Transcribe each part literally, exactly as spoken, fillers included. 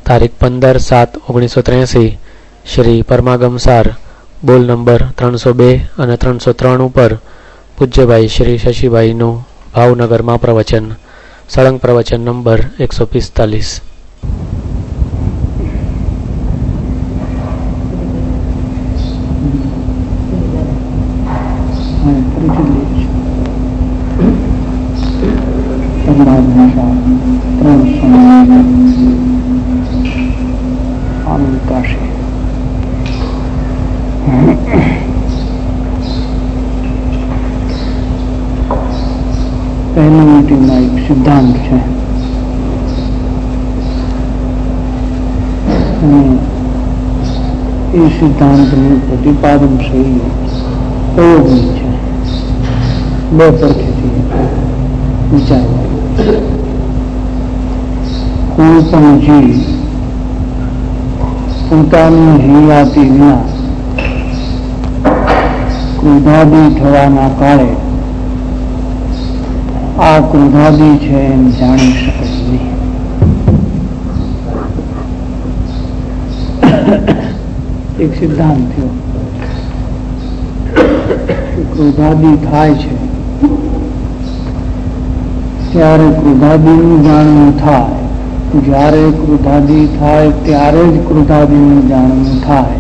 તારીખ પંદર સાત ઓગણીસો ત્ર્યાસી શ્રી પરમાગમ સાર બોલ નંબર ત્રણસો બે અને ત્રણસો ત્રણ ઉપર પૂજ્યભાઈ શ્રી શશીભાઈનું ભાવનગરમાં પ્રવચન. સળંગ પ્રવચન નંબર એકસો પિસ્તાલીસ. પહેલી મીટિંગમાં એક સિદ્ધાંત છે અને એ સિદ્ધાંતનું પ્રતિપાદન શૈલી પ્રયોગની છે. બે પરથી વિચારવા કોઈ પણ જીવ પોતાની હૈયાતી વિના ક્રોધાદી થવાના કાળે આ ક્રોધાદી છે એમ જાણી શકે નહીં. એક સિદ્ધાંત થયો ક્રોધાદી થાય છે ત્યારે ક્રોધાદીનું જાણવું થાય, જ્યારે ક્રોધાદી થાય ત્યારે જ ક્રોધાદીનું જાણવું થાય.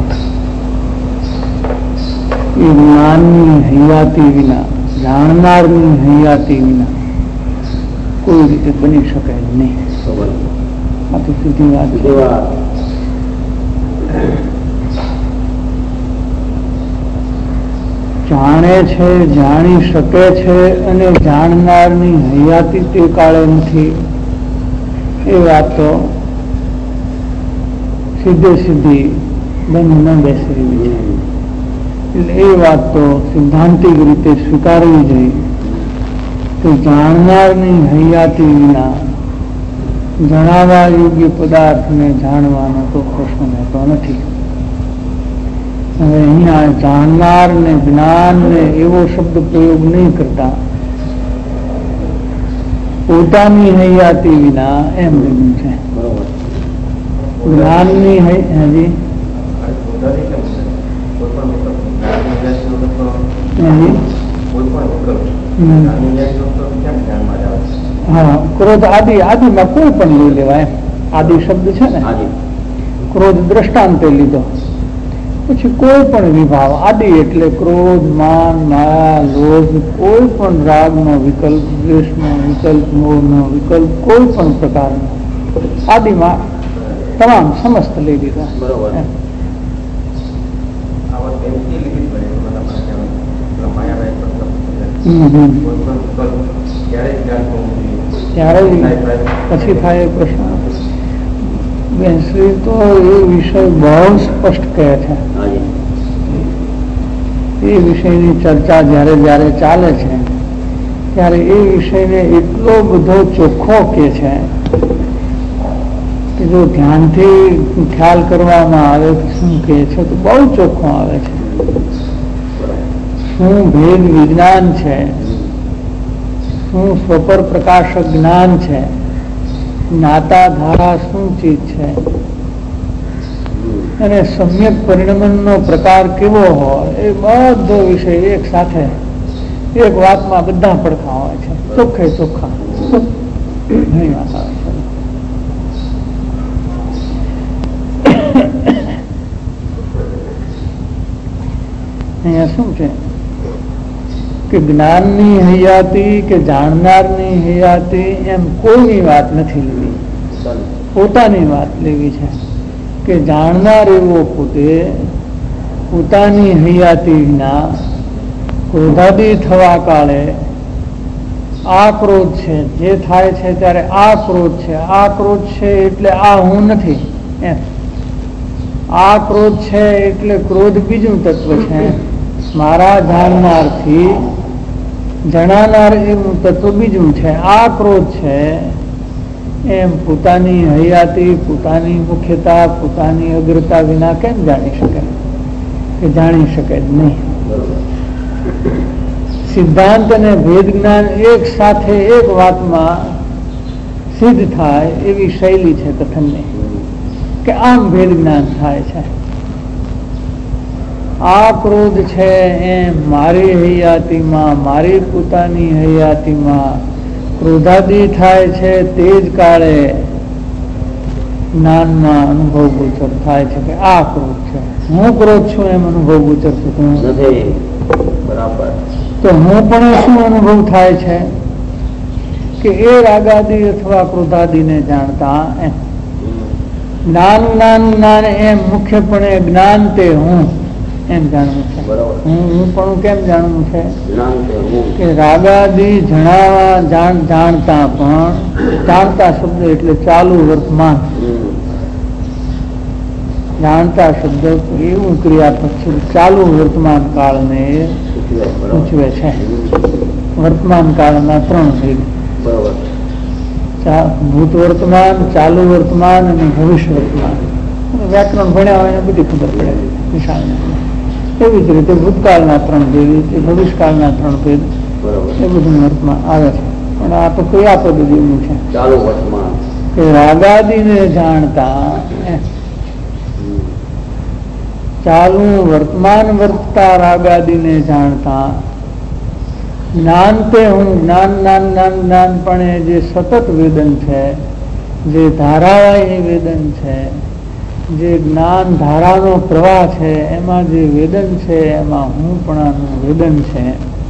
એ જ્ઞાનની હૈયાતી વિના, જાણનારની હૈયાતી વિના કોઈ રીતે બની શકે નહીં. આ તો સીધી વાત છે. જાણે છે, જાણી શકે છે અને જાણનારની હૈયાતી તે કાળે નથી, એ વાત તો સીધે સીધી બંધ ન બેસેલી છે. એટલે એ વાત તો સિદ્ધાંતિક રીતે સ્વીકારવી જોઈએ કે જાણનારની હૈયાતી વિના જણાવવા યોગ્ય પદાર્થને જાણવાનો તો પ્રશ્ન રહેતો નથી. હવે અહીંયા જાણનાર ને જ્ઞાન ને એવો શબ્દ પ્રયોગ નહીં કરતા, પોતાની હૈયાતી વિના એમ લીધું છે. જ્ઞાનની હજી હા, ક્રોધ આદિ, આદિમાં કોઈ પણ લઈ લેવાય. આદિ શબ્દ છે ને, ક્રોધ દ્રષ્ટાંતે લીધો, પછી કોઈ પણ વિભાવ. આદિ એટલે ક્રોધ, માન, માયા, લોભ, કોઈ પણ રાગનો વિકલ્પ, દ્વેષનો વિકલ્પ, મોહનો વિકલ્પ, કોઈ પણ પ્રકારનો આદિમાં તમામ સમસ્ત લઈ લીધા. ત્યારે પછી થાય પ્રશ્ન. બેન શ્રી તો એ વિષય બહુ સ્પષ્ટ કહે છે. એ વિષયની ચર્ચા જયારે જયારે ચાલે છે ત્યારે એ વિષયને એટલો બધો ચોખ્ખો કે છે કે જો ધ્યાનથી ખ્યાલ કરવામાં આવે તો શું કહે છે તો બહુ ચોખ્ખો આવે છે. શું ભેદ વિજ્ઞાન છે, શું સ્વપર પ્રકાશક જ્ઞાન છે, જ્ઞાતા ધારા શું ચીજ છે, અને સમ્યક પરિણમનનો પ્રકાર કેવો હોય, એ બધો વિષય એક સાથે એક વાતમાં બધા પડખા હોય છે. ચોખ્ખે ચોખ્ખા ઘણી વાત આવે છે. અહીંયા શું છે કે જ્ઞાનની હૈયાતી કે જાણનારની હૈયાતી એમ કોઈની વાત નથી લેવી, પોતાની વાત લેવી છે. કે જાણનાર એવો પોતે પોતાની હૈયાતી વિના ક્રોધાદી થવા કાળે આ ક્રોધ છે જે થાય છે ત્યારે આ ક્રોધ છે, આ ક્રોધ છે એટલે આ હું નથી એમ, આ ક્રોધ છે એટલે ક્રોધ બીજું તત્વ છે, મારા જાણનારથી જણાનાર એવું તત્વ બીજું છે, આ ક્રોધ છે એમ પોતાની હૈયાતી, પોતાની મુખ્યતા, પોતાની અગ્રતા વિના કેમ જાણી શકે? કે જાણી શકે જ નહીં. સિદ્ધાંત અને ભેદ જ્ઞાન એક સાથે એક વાતમાં સિદ્ધ થાય એવી શૈલી છે કથનની. કે આમ ભેદ જ્ઞાન થાય છે. આ ક્રોધ છે એ મારી હૈયાતીમાં, મારી પોતાની હૈયાતીમાં ક્રોધાદી થાય છે. તે જ કાળે જ્ઞાનમાં અનુભવ ગોચર થાય છે કે આ ક્રોધ છે. હું ક્રોધ છું એમ અનુભવ ગોચર થતું નથી. બરાબર. તો હું પણ શું અનુભવ થાય છે કે એ રાગાદી અથવા ક્રોધાદીને જાણતા એમ જ્ઞાન જ્ઞાન જ્ઞાન એમ મુખ્યપણે જ્ઞાન તે હું એમ જાણવું છે. હું હું પણ કેમ જાણવું છે કે રાગાદી જણાવવા જાણ જાણતા પણ જાણતા શબ્દ એટલે ચાલુ વર્તમાન જાણતા શબ્દ એવું ક્રિયાપદ છે. ચાલુ વર્તમાન કાળને સૂચવે છે. વર્તમાન કાળના ત્રણ ભેદ ભૂત વર્તમાન, ચાલુ વર્તમાન અને ભવિષ્ય વર્તમાન. વ્યાકરણ ભણ્યા હોય એને બધી ખબર પડે વિશાળ. એવી જ રીતે ભૂતકાળના ત્રણ ભેદ, ભવિષ્યકાળના ત્રણ ભેદ એ બધું વર્તમાન આવે છે. પણ આ તો કયા પદ્ધતિનું છે ચાલુ વર્તમાન કે રાગાદીને જાણતા ચાલુ વર્તમાન વર્તતા રાગાદીને જાણતા જ્ઞાન તે હું જ્ઞાન જ્ઞાન જ્ઞાન જ્ઞાન પણ એ જે સતત વેદન છે, જે ધારાવાહી વેદન છે, જે જ્ઞાન ધારાનો પ્રવાહ છે, એમાં જે વેદન છે એમાં હું પણાનું વેદન છે.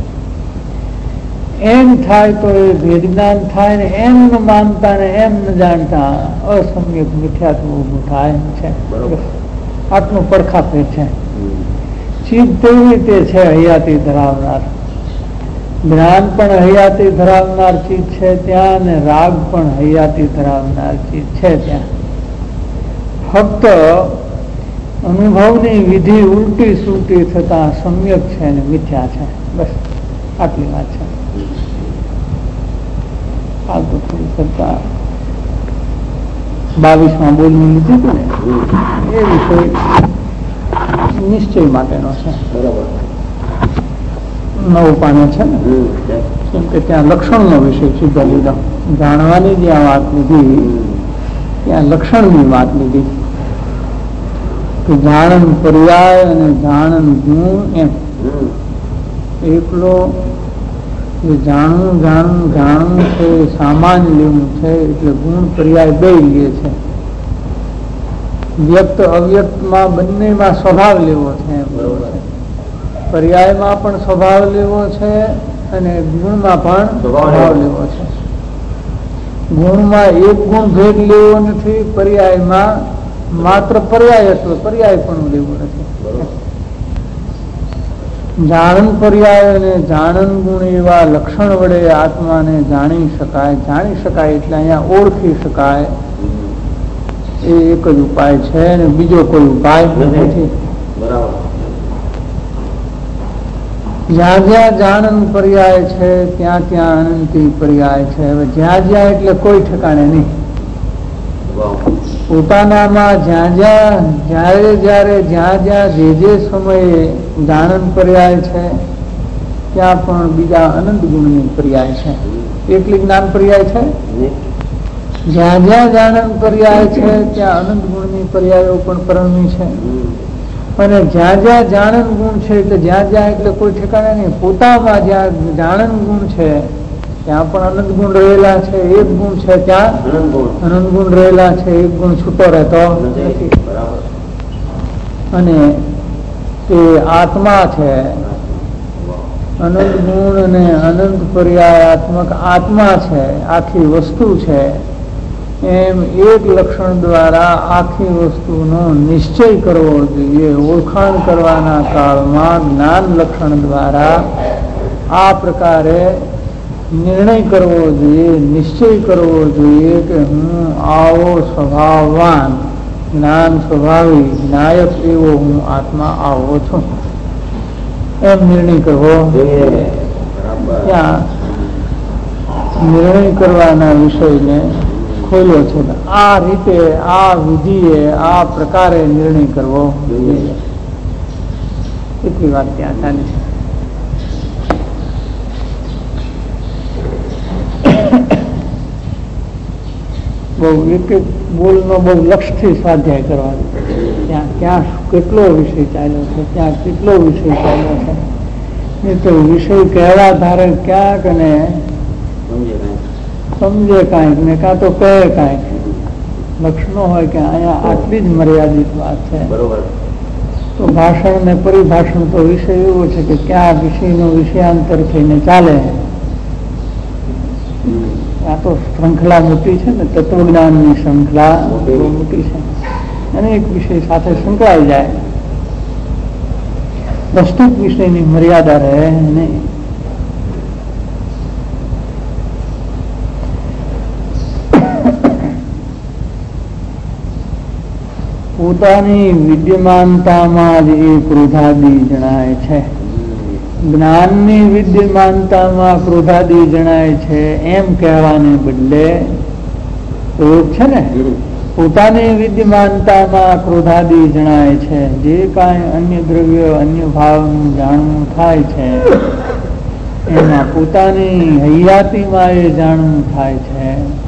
એમ થાય તો એ ભેદ જ્ઞાન થાય ને એમ ન માનતા ને એમ ન જાણતા અસમ્યક મિથ્યાત્વ ઉભું થાય છે. આટલું પડખાપે છે. ચીજ તેવી રીતે છે હયાતી ધરાવનાર, જ્ઞાન પણ હયાતી ધરાવનાર ચીજ છે ત્યાં, ને રાગ પણ હયાતી ધરાવનાર ચીજ છે ત્યાં. ફક્ત અનુભવની વિધિ ઉલટી સુલટી થતા સમ્યક છે ને મિથ્યા છે. બસ આટલી વાત છે. આ તો થોડી કરતા બાવીસમાં બોલવું લીધું હતું ને એ વિષય નિશ્ચય માટેનો છે. બરાબર. નવ પાને છે ને કેમ કે ત્યાં લક્ષણનો વિષય સીધો લીધો. જાણવાની જ્યાં વાત લીધી ત્યાં લક્ષણની વાત લીધી કે જાણન પર્યાય અને જાણન ગુણ એમ એકલો જાણવું જાણવું જાણવું છે સામાન્ય લેવું છે એટલે ગુણ પર્યાય બે લે છે. વ્યક્ત અવ્યક્તમાં બંનેમાં સ્વભાવ લેવો છે. પર્યાયમાં પણ સ્વભાવ લેવો છે અને ગુણમાં પણ સ્વભાવ લેવો છે. ગુણમાં એક ગુણ ભેદ લેવો નથી, પર્યાયમાં માત્ર પર્યાય એટલે પર્યાય પણ લેવું નથી. જાણન પર્યાય અને જાણન ગુણ એવા લક્ષણ વડે આત્માને જાણી શકાય. જાણી શકાય એટલે અહીંયા ઓળખી શકાય એ એક જ ઉપાય છે અને બીજો કોઈ ઉપાય નથી. જ્યાં જ્યાં જાણન પર્યાય છે ત્યાં ત્યાં અનંતી પર્યાય છે. હવે જ્યાં જ્યાં એટલે કોઈ ઠેકાણે નહીં. પોતાનામાં જ્યાં જ્યાં જ્યારે જ્યારે જ્યાં જ્યાં જે જે સમયે જાણન પર્યાય છે ત્યાં પણ બીજા અનંત ગુણની પર્યાય છે. એકલી જ્ઞાન પર્યાય છે. જ્યાં જ્યાં જાણન પર્યાય છે ત્યાં અનંત ગુણની પર્યાયો પણ પરમી છે. અને જ્યાં જ્યાં જાણન ગુણ છે એટલે જ્યાં જ્યાં એટલે કોઈ ઠેકાણે નહીં. પોતામાં જ્યાં જાણન ગુણ છે ત્યાં પણ અનંત ગુણ રહેલા છે. એક ગુણ છે ત્યાં અનંત ગુણ રહેલા છે. એક ગુણ છૂટો રહેતો નથી. અને એ આત્મા છે અનંત ગુણ અને અનંત પર્યાયાત્મક આત્મા છે, આખી વસ્તુ છે. એમ એક લક્ષણ દ્વારા આખી વસ્તુનો નિશ્ચય કરવો જોઈએ. ઓળખાણ કરવાના કાળમાં જ્ઞાન લક્ષણ દ્વારા આ પ્રકારે નિર્ણય કરવો જોઈએ, નિશ્ચય કરવો જોઈએ કે હું આવો સ્વભાવવાન જ્ઞાન સ્વભાવી નાયક એવો હું આત્મા આવો છું એમ નિર્ણય કરવો જોઈએ. ત્યાં નિર્ણય કરવાના વિષયને ખોલ્યો છે. આ રીતે આ વિધિએ આ પ્રકારે નિર્ણય કરવો જોઈએ. એટલી વાત ત્યાં ચાલે છે. બહુ એક એક બોલનો બહુ લક્ષથી સ્વાધ્યાય કરવાનો. ત્યાં ક્યાં કેટલો વિષય ચાલ્યો છે, ત્યાં કેટલો વિષય ચાલ્યો છે. એ તો વિષય કહેવા ધારે ક્યાંક ને સમજે કાંઈક ને કાં તો કહે કાંઈક. લક્ષનો હોય કે અહીંયા આટલી જ મર્યાદિત વાત છે. બરોબર. તો ભાષણ ને પરિભાષણ તો વિષય એવો છે કે ક્યાં વિષયનો વિષયાંતર થઈને ચાલે. આ તો શૃંખલા મોટી છે ને, તત્વજ્ઞાનની શૃંખલા બહુ મોટી છે. અનેક વિષય સાથે સંકળાઈ જાય. પ્રસ્તુત વિષયની મર્યાદા રહે નહીં. પોતાની વિદ્યમાનતામાં જ એ ક્રોધાદી જણાય છે. જ્ઞાનની વિદ્યમાનતામાં ક્રોધાદી જણાય છે એમ કહેવાને બદલે પ્રયોગ છે ને, પોતાની વિદ્યમાનતામાં ક્રોધાદી જણાય છે. જે કાંઈ અન્ય દ્રવ્ય અન્ય ભાવનું જાણવું થાય છે એમાં પોતાની હૈયાતીમાં એ જાણવું થાય છે.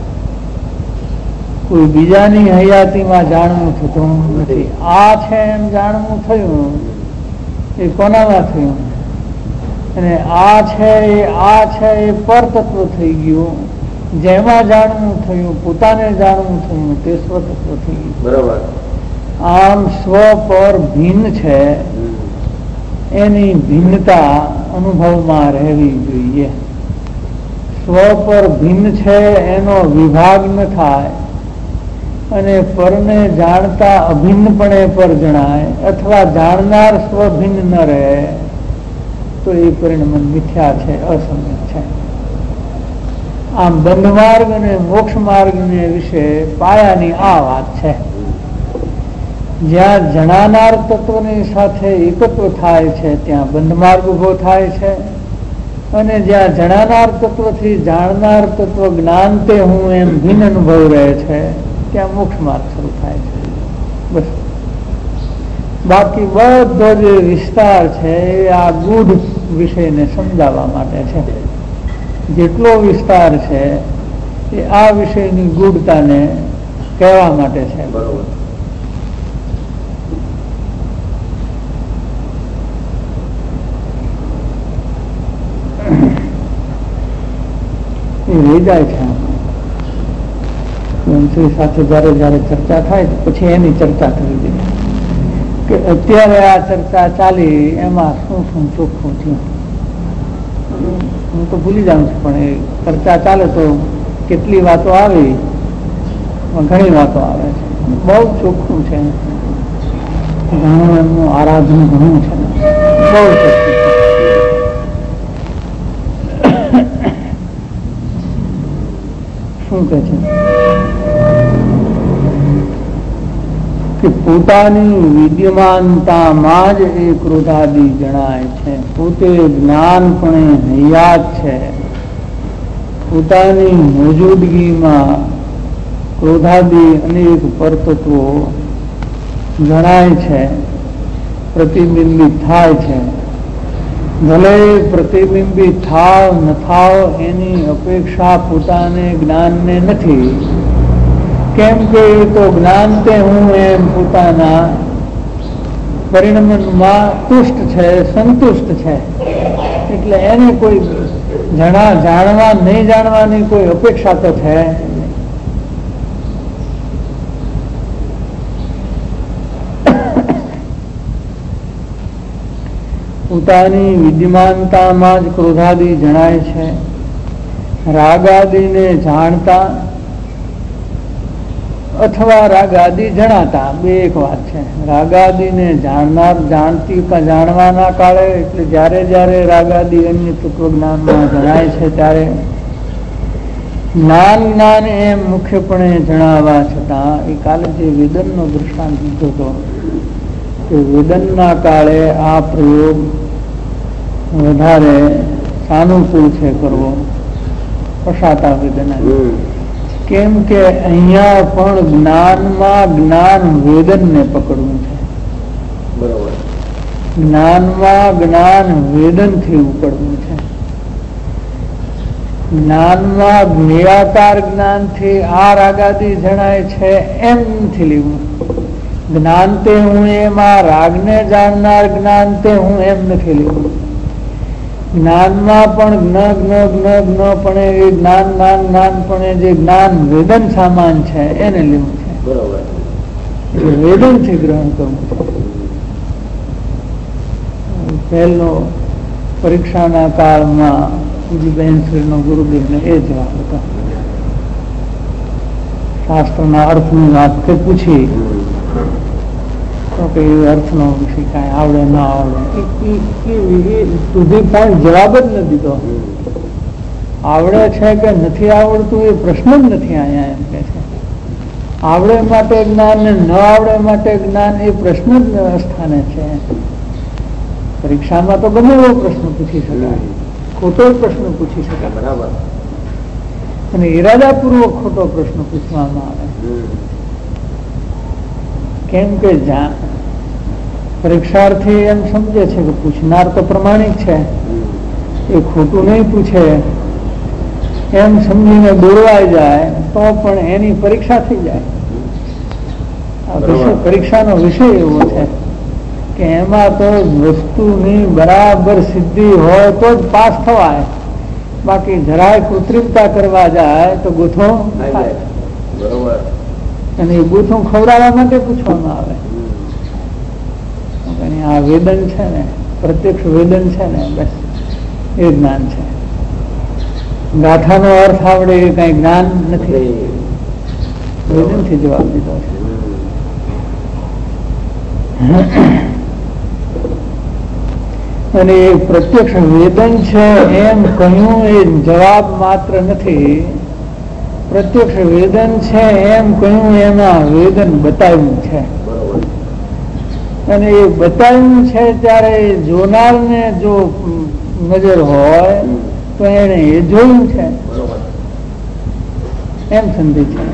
કોઈ બીજાની હયાતીમાં જાણવું થતું નથી. આ છે એમ જાણવું થયું એ કોનામાં થયું? અને આ છે એ આ છે એ પરતત્વ થઈ ગયું. જેમાં જાણવું થયું, પોતાને જાણવું થયું તે સ્વતત્વ થઈ ગયું. બરાબર. આમ સ્વ પર ભિન્ન છે એની ભિન્નતા અનુભવમાં રહેવી જોઈએ. સ્વ પર ભિન્ન છે એનો વિભાગ ન થાય અને પરને જાણતા અભિન્નપણે પર જણાય અથવા જાણનાર સ્વભિન્ન ન રહે તો એ પરિણામ મિથ્યા છે, અસંગત છે. આમ બંધ માર્ગ અને મોક્ષ માર્ગને વિશે પાયાની આ વાત છે. જ્યાં જણાનાર તત્વની સાથે એકત્વ થાય છે ત્યાં બંધ માર્ગ ઉભો થાય છે, અને જ્યાં જણાનાર તત્વથી જાણનાર તત્વ જ્ઞાન તે હું એમ ભિન્ન અનુભવ રહે છે ત્યાં મોક્ષ માર્ગ શરૂ થાય છે. બસ. બાકી બધો જે વિસ્તાર છે એ આ ગૂઢ વિષયને સમજાવવા માટે છે. જેટલો વિસ્તાર છે એ આ વિષયની ગૂઢતાને કહેવા માટે છે. બરોબર. એ રહી જાય છે. મંત્રી સાથે જયારે જયારે ચર્ચા થાય પછી એની ચર્ચા કરવી જોઈએ કે અત્યારે આ ચર્ચા ચાલી એમાં શું શું ચોખ્ખું થયું. હું તો ભૂલી જાઉં છું પણ એ ચર્ચા ચાલે તો કેટલી વાતો આવી, ઘણી વાતો આવે છે. બહુ ચોખ્ખું છે, ઘણું એમનું આરાધન ઘણું છે, બહુ ચોખ્ખું. શું કહે છે કે પોતાની વિદ્યમાનતામાં જ એ ક્રોધાદી જણાય છે. પોતે જ્ઞાનપણે હૈયાત છે. પોતાની મોજૂદગીમાં ક્રોધાદી અનેક પરતત્વો જણાય છે, પ્રતિબિંબિત થાય છે. ભલે પ્રતિબિંબિત થાવ ન થાવ એની અપેક્ષા પોતાને જ્ઞાનને નથી. કેમ કે એ તો જ્ઞાન તે હું એમ પોતાના પરિણમનમાં તુષ્ટ છે, સંતુષ્ટ છે. એટલે એને કોઈ જણા જાણવા નહીં જાણવાની કોઈ અપેક્ષા તો છે. પોતાની વિદ્યમાનતામાં જ ક્રોધાદી જણાય છે. રાગાદીને જાણતા અથવા રાગાદી જણાતા બે એક વાત છે. રાગાદીને જાણનાર જાણતી જાણવાના કાળે એટલે જ્યારે જ્યારે રાગાદી અન્ય તત્વજ્ઞાનમાં જણાય છે ત્યારે જ્ઞાન જ્ઞાન એમ મુખ્યપણે જણાવવા છતાં એ કાલે જે વેદનનો દૃષ્ટાંત દીધો હતો કે વેદનના કાળે આ પ્રયોગ વધારે સાનુકૂળ છે કરવો, પશાતા વેદન. કેમ કે અહીંયા પણ જ્ઞાનમાં જ્ઞાન વેદનને પકડવું છે. બરોબર. જ્ઞાનમાં જ્ઞાન વેદનથી ઉપડવું છે. જ્ઞાનમાં જ્ઞેયાકાર જ્ઞાનથી આ રાગાદી જણાય છે એમ નથી લેવું. જ્ઞાન તે હું એમાં રાગને જાણનાર જ્ઞાન તે હું એમ નથી લેવું. જ્ઞાનમાં પણ જ્ઞ જ્ઞ જ્ઞ જ્ઞ પણ એ જ્ઞાન જ્ઞાન જ્ઞાન પણ જે જ્ઞાન વેદન સામાન છે એને લેવું છે. બરોબર. વેદન થી ગ્રહણ કરવું છે. પહેલો પરીક્ષાના કાળમાં બહેન શ્રીનો ગુરુદેવને એ જવાબ હતો. શાસ્ત્રના અર્થની વાત તે પૂછી તો કે અર્થનો વિષય કાંઈ આવડે ના આવડે સુધી પણ જવાબ જ ન દીધો. આવડે છે કે નથી આવડતું એ પ્રશ્ન જ નથી અહીંયા એમ કે છે. આવડે માટે જ્ઞાન ને ન આવડે માટે જ્ઞાન એ પ્રશ્ન જ સ્થાને છે. પરીક્ષામાં તો ગમે એવો પ્રશ્ન પૂછી શકાય, ખોટો પ્રશ્ન પૂછી શકાય. બરાબર. અને ઈરાદાપૂર્વક ખોટો પ્રશ્ન પૂછવામાં આવે. કેમ કે પરીક્ષાર્થી એમ સમજે છે કે પૂછનાર તો પ્રમાણિક છે, એ ખોટું નહીં પૂછે એમ સમજીને દોરવાઈ જાય તો પણ એની પરીક્ષા થઈ જાય. આ વિષય પરીક્ષાનો વિષય એવો છે કે એમાં તો વસ્તુની બરાબર સિદ્ધિ હોય તો જ પાસ થવાય, બાકી જરાય કૃત્રિમતા કરવા જાય તો ગૂંથો થાય. બરોબર. અને એ ગૂંથો ખવડાવવા માટે પૂછવામાં આવે. આ વેદન છે ને, પ્રત્યક્ષ વેદન છે ને, બસ એ જ્ઞાન છે. ગાથાનો અર્થ આવડે એ કઈ જ્ઞાન નથી. વેદન થી જવાબ દીધો છે. અને એ પ્રત્યક્ષ વેદન છે એમ કહ્યું એ જવાબ માત્ર નથી. પ્રત્યક્ષ વેદન છે એમ કહ્યું એમાં વેદન બતાવ્યું છે. અને એ બતાવ્યું છે ત્યારે જોનારને જો નજર હોય તો એને એ જોયું છે એમ સમજી છે.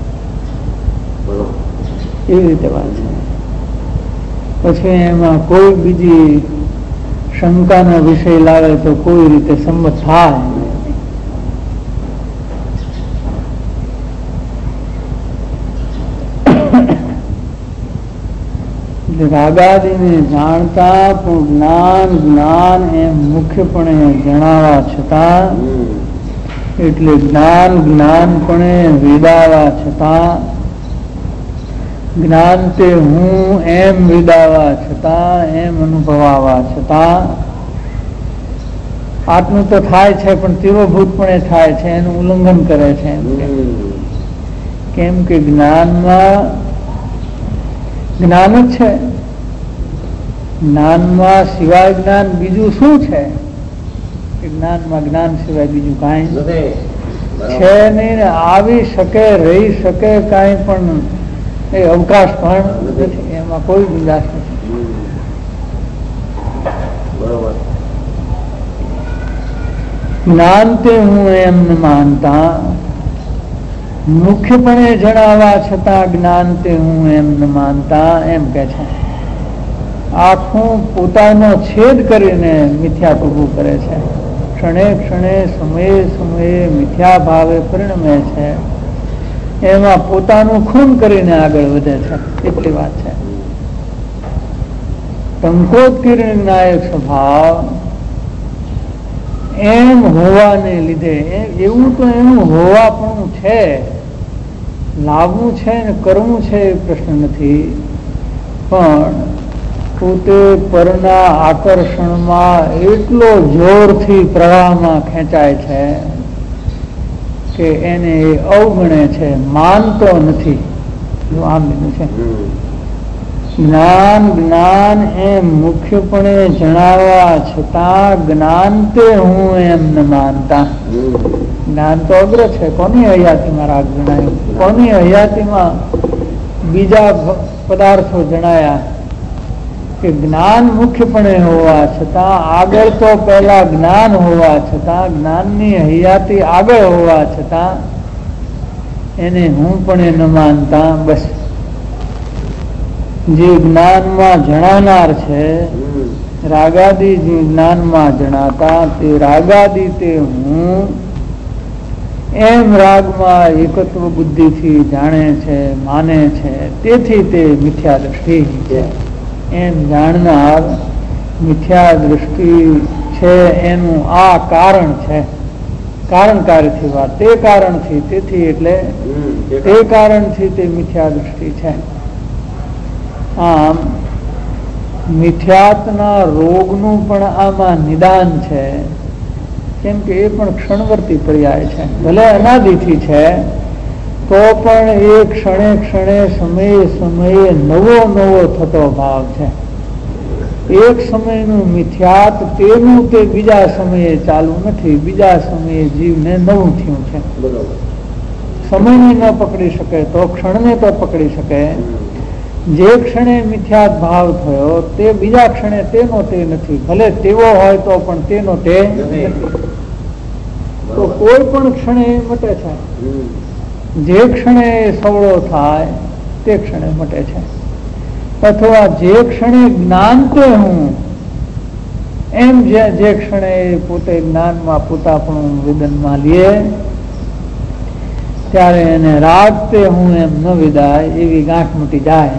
એવી રીતે વાત છે. પછી એમાં કોઈ બીજી શંકાનો વિષય લાવે તો કોઈ રીતે સંમત થાય. રાગાદીને જાણતા પણ જ્ઞાન જ્ઞાન એમ મુખ્યપણે જણાવવા છતાં, એટલે જ્ઞાન જ્ઞાનપણે વેદાવા છતાં, જ્ઞાન તે હું એમ વેદાવા છતાં, એમ અનુભવાવા છતાં, આટલું તો થાય છે પણ તીવ્રભૂતપણે થાય છે, એનું ઉલ્લંઘન કરે છે. કેમ કે જ્ઞાનમાં જ્ઞાન જ છે. જ્ઞાનમાં સિવાય જ્ઞાન બીજું શું છે? જ્ઞાનમાં જ્ઞાન સિવાય બીજું કાંઈ છે નહીં ને આવી શકે, રહી શકે કાંઈ પણ એ અવકાશ પણ નથી. એમાં કોઈ ગુંજાશ નથી. જ્ઞાન તે હું એમ માનતા, મુખ્યપણે જણાવવા છતાં જ્ઞાન તે હું એમ ન માનતા એમ કે છે. આખું પોતાનો છેદ કરીને મિથ્યા ઉભું કરે છે. ક્ષણે ક્ષણે સમયે સમયે મિથ્યા ભાવે પરિણમે છે. એમાં પોતાનું ખૂન કરીને આગળ વધે છે. એટલી વાત છે. ટંકોત્કીર્ણ નાયક સ્વભાવ એમ હોવાને લીધે, એવું તો એનું હોવા પણ છે, લાવવું છે ને કરવું છે એ પ્રશ્ન નથી, પણ પોતે પરના આકર્ષણમાં એટલો જોરથી પ્રવાહમાં ખેંચાય છે કે એને એ અવગણે છે, માનતો નથી. જો આમ લીધું છે. જ્ઞાન જ્ઞાન એમ મુખ્યપણે જણાવવા છતાં જ્ઞાન તે હું એમ ન માનતા. જ્ઞાન તો અગ્ર છે. કોની હયાતીમાં રાગ જણાયું? કોની હયાતીમાં બીજા પદાર્થો જણાયા? કે જ્ઞાન મુખ્યપણે હોવા છતાં, આગળ તો પહેલા જ્ઞાન હોવા છતાં, જ્ઞાનની હયાતી આગળ હોવા છતાં એને હું પણ ન માનતા. બસ જે જ્ઞાનમાં જણાનાર છે, રાગાદી જે જ્ઞાનમાં જણાતા તે રાગાદી તે હું એમ રાગમાં એકત્વ બુદ્ધિથી જાણે છે, માને છે, તેથી તે મિથ્યા દ્રષ્ટિ છે. એમ જાણનાર મિથ્યા દ્રષ્ટિ છે એનું આ કારણ છે. કારણ કાર્યથી વાત, તે કારણથી, તેથી એટલે તે કારણથી તે મિથ્યા દ્રષ્ટિ છે. આમ મિથ્યાત્વના રોગનું પણ આમાં નિદાન છે. કેમ કે એ પણ ક્ષણવર્તી પર્યાય છે. ભલે અનાદિથી છે તો પણ એ ક્ષણે ક્ષણે સમયે સમયે નવો નવો થતો ભાવ છે. એક સમયનું મિથ્યાત તેનું તે બીજા સમયે ચાલુ નથી, બીજા સમયે જીવને નવું થયું છે. સમયને ન પકડી શકે તો ક્ષણને તો પકડી શકે. જે ક્ષણે મિથ્યાત ભાવ થયો તે બીજા ક્ષણે તેનો તે નથી, ભલે તેવો હોય તો પણ તેનો તે નથી. તો કોઈ પણ ક્ષણે મટે છે. જે ક્ષણે સવળો થાય તે ક્ષણે મટે છે. અથવા જે ક્ષણે જ્ઞાન તે હું એમ જે જે ક્ષણે પોતે જ્ઞાનમાં પોતાપણું વેદનમાં લે ત્યારે એને રાગ તે હું એમ ન વિદાય એવી ગાંઠ મૂટી જાય.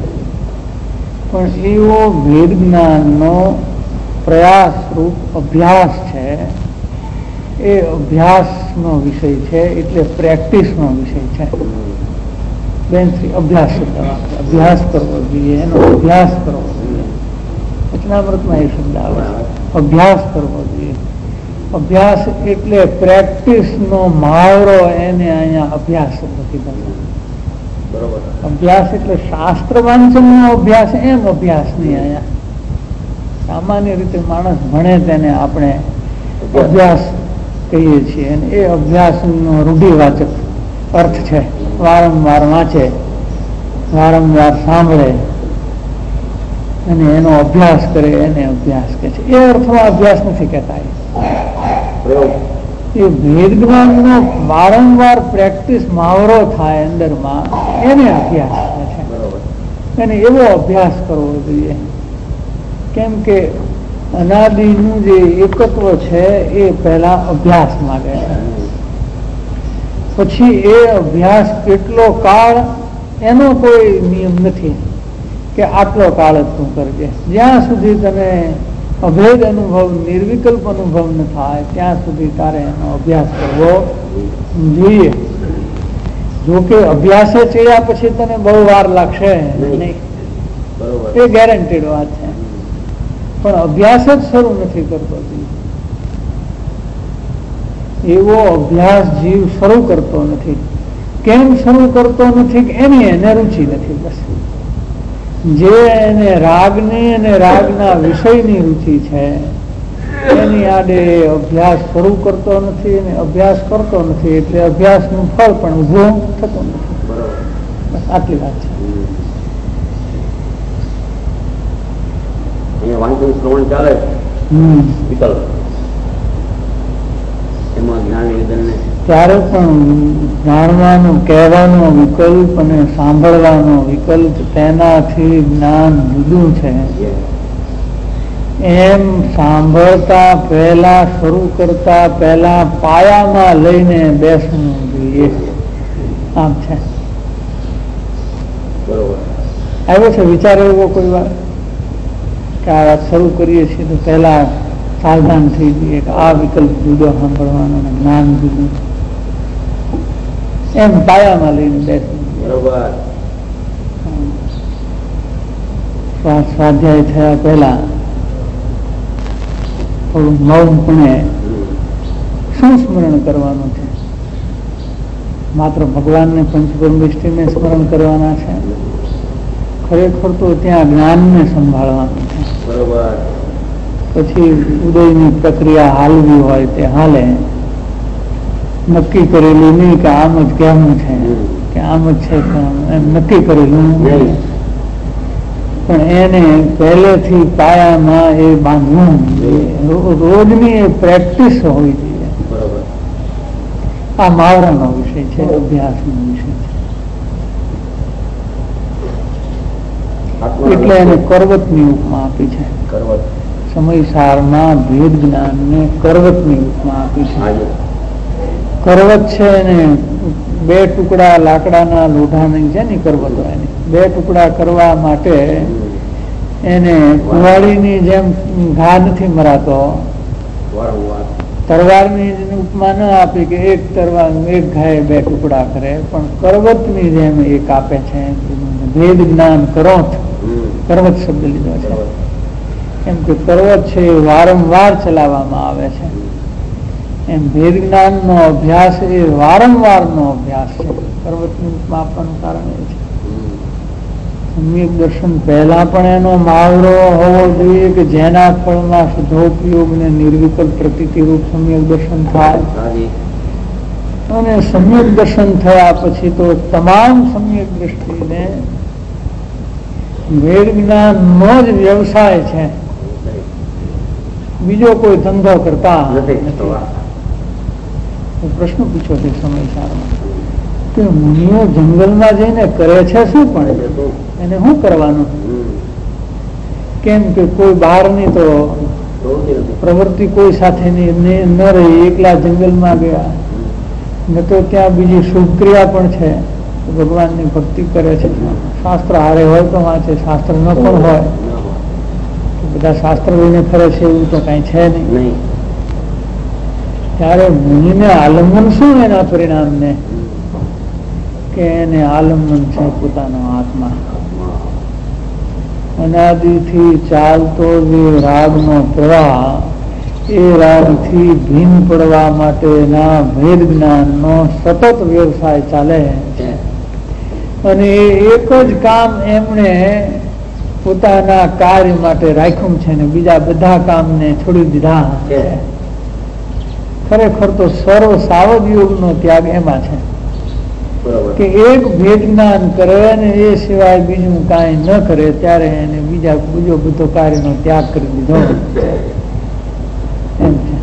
પણ એવો ભેદ જ્ઞાનનો પ્રયાસ રૂપ અભ્યાસ છે. એ અભ્યાસનો વિષય છે, એટલે પ્રેક્ટિસનો વિષય છે. બેન શ્રી અભ્યાસ અભ્યાસ કરવો જોઈએ, એનો અભ્યાસ કરવો જોઈએ. વચનામૃતમાં એ શબ્દ આવે છે, અભ્યાસ કરવો જોઈએ. અભ્યાસ એટલે પ્રેક્ટિસનો મહાવરો, એને અહીંયા અભ્યાસ કીધો. અભ્યાસ એટલે શાસ્ત્ર વાંચનનો અભ્યાસ, એમ અભ્યાસ નહીં. અહીંયા સામાન્ય રીતે માણસ ભણે તેને આપણે અભ્યાસ કહીએ છીએ, અને એ અભ્યાસનો રૂઢિવાચક અર્થ છે. વારંવાર વાંચે, વારંવાર સાંભળે અને એનો અભ્યાસ કરે, એને અભ્યાસ કહે છે. એ અર્થમાં અભ્યાસ નથી કહેતા. એ ભેદ જ્ઞાનનો વારંવાર પ્રેક્ટિસ મહાવરો થાય અંદરમાં, એને અભ્યાસ કહે છે. એને એવો અભ્યાસ કરવો જોઈએ. કેમ કે અનાદિનું જે એકત્વ છે એ પહેલા અભ્યાસ માંગે છે. પછી એ અભ્યાસ કેટલો કાળ એનો કોઈ નિયમ નથી કે આટલો કાળ જ તું કરજે. જ્યાં સુધી તને અભેદ અનુભવ, નિર્વિકલ્પ અનુભવ ન થાય ત્યાં સુધી તારે એનો અભ્યાસ કરવો જોઈએ. જોકે અભ્યાસે ચડ્યા પછી તને બહુ વાર લાગશે નહીં, એ ગેરંટેડ વાત છે. પણ અભ્યાસ જ શરૂ નથી કરતો. એવો અભ્યાસ જીવ શરૂ કરતો નથી. કેમ શરૂ કરતો નથી? કે એની એને રુચિ નથી. બસ જે એને રાગની અને રાગના વિષયની રુચિ છે એની આડે અભ્યાસ શરૂ કરતો નથી, અને અભ્યાસ કરતો નથી એટલે અભ્યાસનું ફળ પણ ઉભું થતું નથી. બસ આટલી વાત છે. વાંચન શ્રવણ ચાલે વિકલ્પ, એમાં જ્ઞાન નિવેદન ત્યારે પણ જાણવાનો, કહેવાનો વિકલ્પ અને સાંભળવાનો વિકલ્પ, તેનાથી જ્ઞાન જુદું છે. એમ સાંભળતા પહેલા, શરૂ કરતા પહેલા પાયામાં લઈને બેસવું જોઈએ. આમ છે. આવ્યો છે વિચાર એવો કોઈ વાર કે આ વાત શરૂ કરીએ છીએ તો પહેલા સાવધાન થઈ જઈએ કે આ વિકલ્પ જુદો સાંભળવાનો અને જ્ઞાન જુદું, એમ પાયામાં લઈને બેસવું. બરોબર. સ્વાધ્યાય થયા પહેલા થોડું મૌનપણે શું સ્મરણ કરવાનું છે? માત્ર ભગવાનને પંચપરમ દૃષ્ટિને સ્મરણ કરવાના છે? ખરેખર તો ત્યાં જ્ઞાનને સંભાળવાનું છે. બરોબર. પછી ઉદયની પ્રક્રિયા હાલવી હોય તે હાલે. નક્કી કરેલું નહીં કે આમ જ કહેવું છે કે આમ જ છે, એમ નક્કી કરેલું નહીં. પણ એને પહેલેથી પાયામાં એ બાંધવું, રોજની એ પ્રેક્ટિસ હોવી જોઈએ. આ મહાવરાનો વિષય છે, અભ્યાસનો વિષય છે. એટલે એને કરવતની ઉપમા આપી છે. સમયસારમાં ભેદ જ્ઞાનને કરવતની ઉપમા આપી છે. કરવત છે એને બે ટુકડા લાકડાના લોઢાની છે ને કરવતો એની બે ટુકડા કરવા માટે એને કુવાડીની જેમ ઘા નથી મરાતો. તરવારની ઉપમા ન આપી કે એક તરવાર એક ઘાએ બે ટુકડા કરે, પણ કરવતની જેમ એક આપે છે. ભેદ જ્ઞાન કરોત, કરવત શબ્દ લીધો છે. એમ કે કરવત છે એ વારંવાર ચલાવવામાં આવે છે, એમ ભેદ જ્ઞાન નો અભ્યાસ એ વારંવાર નો અભ્યાસ છે. કરવતનું ઉપમા આપવાનું કારણ એ છે. સમ્યક દર્શન પહેલા પણ એનો મહાવરો હોવો જોઈએ કે જેના ફળમાં શુદ્ધોપયોગ ને નિર્વિકલ્પ પ્રતીતિ રૂપ સમ્યક દર્શન થાય. અને સમ્યક દર્શન થયા પછી તો તમામ સમ્યક દ્રષ્ટિને વેદ જ્ઞાન નો જ વ્યવસાય છે, બીજો કોઈ ધંધો કરતા નથી. પ્રશ્ન પૂછ્યો છે સમયસારમાં કે મુનિઓ જંગલમાં જઈને કરે છે શું, પણ એને શું કરવાનું? કેમ કે કોઈ બહારની તો પ્રવૃત્તિ કોઈ સાથેની ન રહી, એકલા જંગલમાં ગયા. ન તો ત્યાં બીજી શુભ ક્રિયા પણ છે, ભગવાનની ભક્તિ કરે છે. શાસ્ત્ર હારે હોય તો વાંચે, શાસ્ત્ર ન પણ હોય બધા શાસ્ત્ર લઈને ફરે છે એવું તો કઈ છે નહીં. ત્યારે મુનિને આલંબન શું એના પરિણામને? કે એને આલંબન છે પોતાનો આત્મા. અનાદિથી ચાલતો જે રાગનો પ્રવાહ, એ રાગથી ભીન પડવા માટેના ભેદ જ્ઞાનનો સતત વ્યવસાય ચાલે છે. અને એ એક જ કામ એમણે પોતાના કાર્ય માટે રાખ્યું છે ને બીજા બધા કામને છોડી દીધા છે. ખરેખર તો સર્વ સાવધ યોગનો ત્યાગ એમાં છે કે એક ભેદ જ્ઞાન કરે ને એ સિવાય બીજું કાંઈ ન કરે, ત્યારે એને બીજા બીજો બધો કાર્યનો ત્યાગ કરી દીધો એમ છે.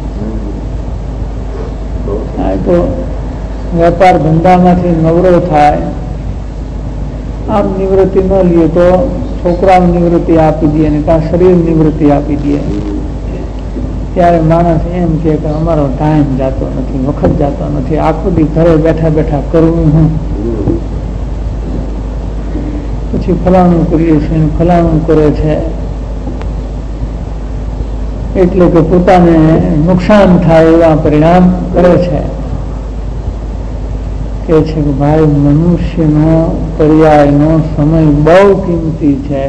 હા, તો વેપાર ધંધામાંથી નવરો થાય, આમ નિવૃત્તિ ન લે તો છોકરાઓ નિવૃત્તિ આપી દે ને કાં શરીર નિવૃત્તિ આપી દે, ત્યારે માણસ એમ કે અમારો ટાઈમ જતો નથી, વખત જતો નથી, આખો દી ઘરે બેઠા બેઠા કરવું હું, પછી ફલાણું કરીએ છીએ ફલાણું કરે છે. એટલે કે પોતાને નુકસાન થાય એવા પરિણામ કરે છે. કે છે કે ભાઈ મનુષ્યનો પર્યાયનો સમય બહુ કિંમતી છે,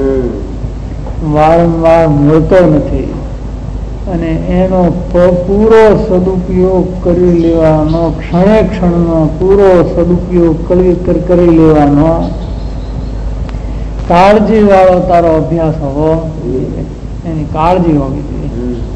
વારંવાર મળતો નથી, અને એનો પૂરો સદુપયોગ કરી લેવાનો, ક્ષણે ક્ષણનો પૂરો સદુપયોગ કરી લેવાનો કાળજી વાળો તારો અભ્યાસ હોવો, એની કાળજી હોવી જોઈએ.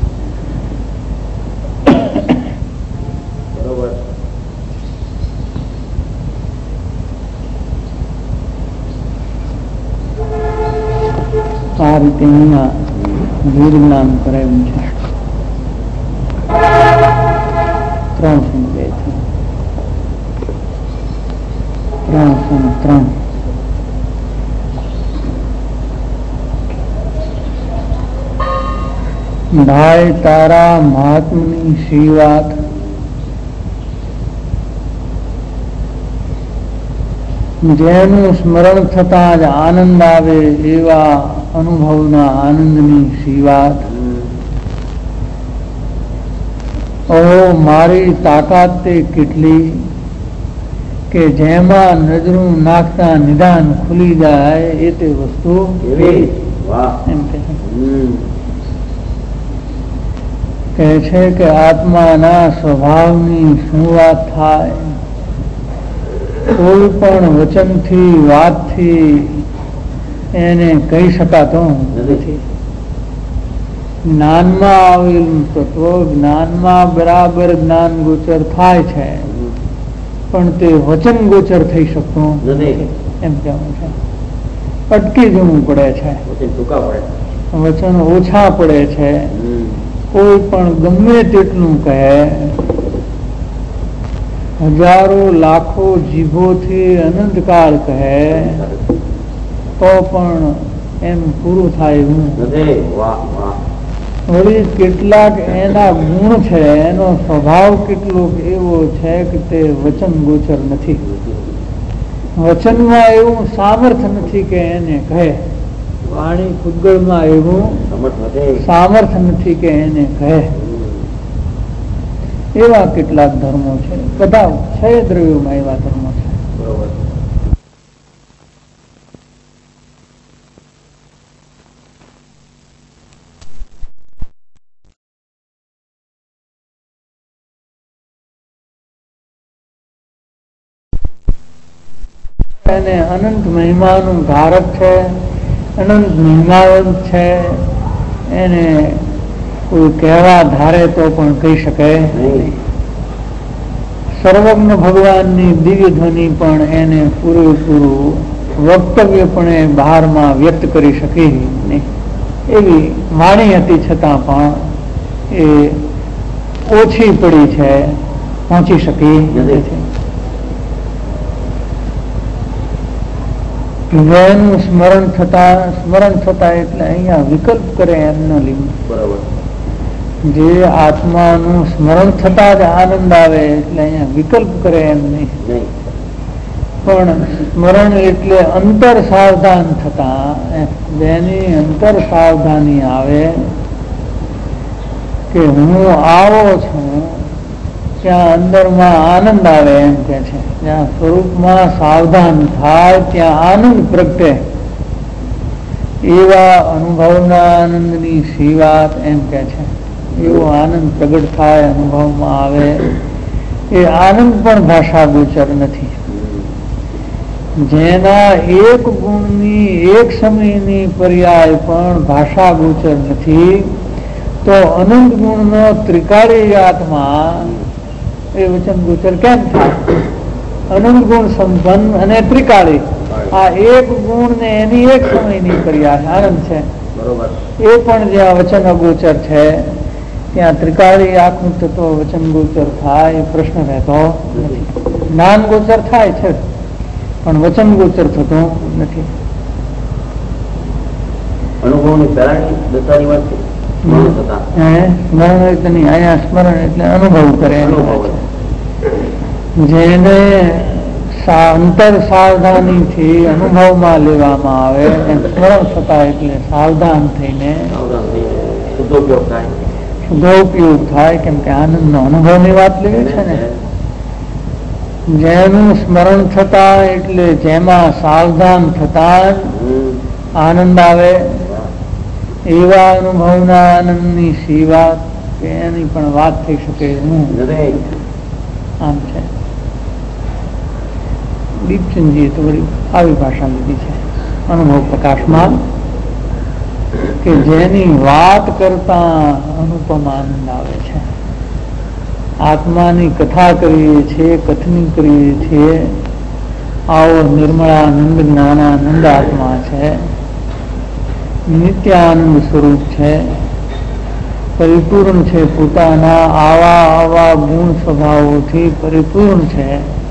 આ રીતે અહીંયા ભેદ જ્ઞાન કરાયું છે. ત્રણસો બે થી ત્રણસો ત્રણ ભાઈ તારા મહાત્માની શી વાત, જેનું સ્મરણ થતા જ આનંદ આવે એવા અનુભવના આનંદની શી વાત. ઓહો મારી તાકાત તે કેટલી કે જેમાં નજરું નાખતા નિદાન ખુલી જાય એ તે વસ્તુ એમ કહે છે કે આત્માના સ્વભાવની શું વાત થાય, કોઈ પણ વચનથી વાતથી એને કહી શકાતો નથી. જ્ઞાનમાં આવેલું તત્વ જ્ઞાનમાં બરાબર જ્ઞાન ગોચર થાય છે, પણ તે વચન ગોચર થઈ શકતું નથી એમ કહેવું છે. અટકી જવું પડે છે, વચન ઓછા પડે છે. કોઈ પણ ગમે તેટલું કહે, હજારો લાખો જીભોથી અનંતકાળ કહે તો પણ એમ પૂરું થાય એવું વળી કેટલાક એના ગુણ છે, એનો સ્વભાવ કેટલોક એવો છે કે તે વચન ગોચર નથી. વચનમાં એવું સામર્થ્ય નથી કે એને કહે, વાણી પૂતગળમાં એવું સામર્થ્ય નથી કે એને કહે. એવા કેટલાક ધર્મો છે, બધા છે દ્રવ્યોમાં એવા ધર્મો છે. બરોબર. એને અનંત મહિમાનું ધારક છે, અનંત મહિમાવંત છે. એને કોઈ કહેવા ધારે તો પણ કહી શકે નહીં. સર્વજ્ઞ ભગવાનની દિવ્ય ધ્વનિ પણ એને પૂરેપૂરું વક્તવ્યપણે બહારમાં વ્યક્ત કરી શકે નહીં. એવી વાણી હતી છતાં પણ એ ઓછી પડી છે, પહોંચી શકી નથી. હૃદયનું સ્મરણ થતા સ્મરણ થતા એટલે અહીંયા વિકલ્પ કરે એમ ન લીધું. બરાબર. જે આત્માનું સ્મરણ થતા જ આનંદ આવે એટલે અહીંયા વિકલ્પ કરે એમ નહીં. પણ સ્મરણ એટલે અંતર સાવધાન થતા, જેની અંતર સાવધાની આવે કે હું આવો છું, ત્યાં અંદરમાં આનંદ આવે એમ કે છે. જ્યાં સ્વરૂપમાં સાવધાન થાય ત્યાં આનંદ પ્રગટે. એવા અનુભવના આનંદની સી વાત એમ કે છે. એવો આનંદ પ્રગટ થાય, અનુભવમાં આવે. એ આનંદ પણ ભાષા ગોચર નથી. જેના એક ગુણની એક સમયની પર્યાય પણ ભાષા ગોચર નથી, તો અનંત ગુણનો ત્રિકાળી આત્મા એ વચન ગોચર કેમ થાય? અનંત ગુણ સંપન્ન અને ત્રિકાળી, આ એક ગુણ ને એની એક સમયની પર્યાય આનંદ છે. એ પણ જ્યાં વચન અગોચર છે ત્યાં ત્રિકાળી આત્મ તત્વ વચન ગોચર થાય એ પ્રશ્ન રહેતો નથી. જ્ઞાન ગોચર થાય છે પણ વચન ગોચર થતું નથી. અનુભવની દશાની વાત છે. સ્મરણ એટલે નહીં, અહીંયા સ્મરણ એટલે અનુભવ કરે. જેને અંતર સાવધાની થી અનુભવમાં લેવામાં આવે એમ સ્મરણ થતા એટલે સાવધાન થઈને શુદ્ધોપયોગ થાય. શુદ્ધોપયોગ થાય, કેમ કે આનંદનો અનુભવની વાત લેવી છે ને. જેનું સ્મરણ થતા એટલે જેમાં સાવધાન થતા આનંદ આવે. એવા અનુભવના આનંદની સી વાત કે એની પણ વાત થઈ શકે નહીં. આમ છે. દીપચંદજીએ તો વળી આવી ભાષા લીધી છે અનુભવ પ્રકાશમાં કે જેની વાત કરતા અનુપમ આનંદ આવે છે. આત્માની કથા કરીએ છીએ, કથની કરીએ છીએ, આવો નિર્મળાનંદ જ્ઞાનાનંદ આત્મા છે, નિત્યાનંદ સ્વરૂપ છે, પરિપૂર્ણ છે, પોતાના આવા આવા ગુણ સ્વભાવોથી પરિપૂર્ણ છે.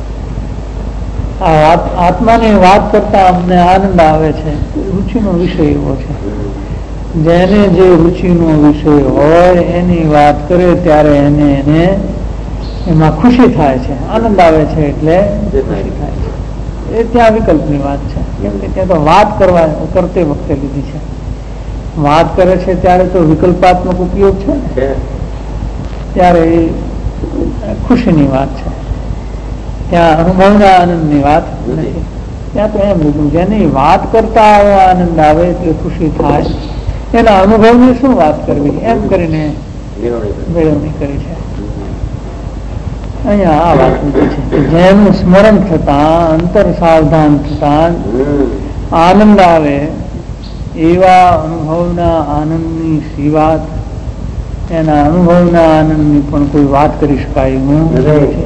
આ આત્માની વાત કરતા અમને આનંદ આવે છે. રુચિનો વિષય એવો છે. જેને જે રુચિનો વિષય હોય એની વાત કરે ત્યારે એને એને એમાં ખુશી થાય છે, આનંદ આવે છે. એટલે ખુશી થાય છે. એ ત્યાં વિકલ્પની વાત છે. કેમ કે ત્યાં તો વાત કરવા કરતે વખતે લીધી છે. વાત કરે છે ત્યારે તો વિકલ્પાત્મક ઉપયોગ છે ને, ત્યારે એ ખુશીની વાત છે. ત્યાં અનુભવના આનંદની વાત નથી. ત્યાં તો એમ લીધું જેની વાત કરતા આવો આનંદ આવે એટલે ખુશી થાય, એના અનુભવની શું વાત કરવી એમ કરીને મેળવણી કરી છે. અહીંયા આ વાત લીધી છે કે જેનું સ્મરણ થતા અંતર સાવધાન થતા આનંદ આવે, એવા અનુભવના આનંદની સી વાત, એના અનુભવના આનંદની પણ કોઈ વાત કરી શકાય નથી.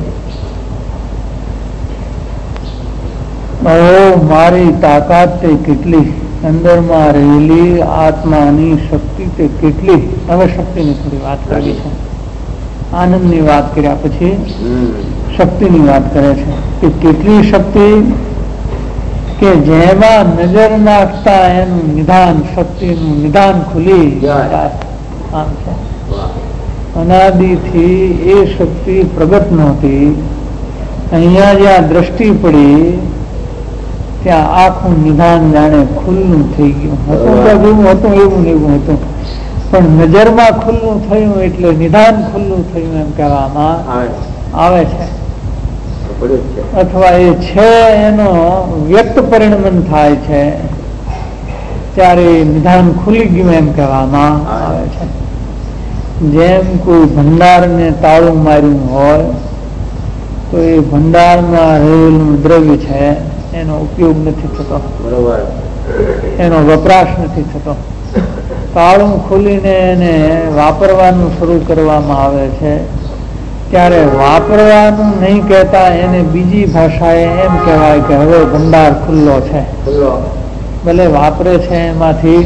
મારી તાકાત તે કેટલી, અંદરમાં રહેલી આત્માની શક્તિ તે કેટલી. હવે શક્તિની થોડી વાત કરવી છે. આનંદની વાત કર્યા પછી શક્તિની વાત કરે છે કે કેટલી શક્તિ કે જેમાં નજર નાખતા એનું નિદાન, શક્તિનું નિદાન ખુલી જાય. આમ છે. અનાદિથી એ શક્તિ પ્રગટ નહોતી. અહીંયા જ્યાં દ્રષ્ટિ પડી ત્યાં આખું નિધાન જાણે ખુલ્લું થઈ ગયું હતું. જેવું હતું એવું ને એવું હતું, પણ નજરમાં ખુલ્લું થયું એટલે નિધાન ખુલ્લું થયું એમ કહેવામાં આવે છે. અથવા એ છે એનો વ્યક્ત પરિણમન થાય છે ત્યારે નિધાન ખુલી ગયું એમ કહેવામાં આવે છે. જેમ કોઈ ભંડારને તાળું માર્યું હોય તો એ ભંડારમાં રહેલું દ્રવ્ય છે એનો ઉપયોગ નથી થતો, એનો વપરાશ નથી થતો. તાળું ખોલીને એને વાપરવાનું શરૂ કરવામાં આવે છે ત્યારે વાપરવાનું નહીં કહેતા એને બીજી ભાષાએ એમ કહેવાય કે હવે ભંડાર ખુલ્લો છે. ભલે વાપરે છે એમાંથી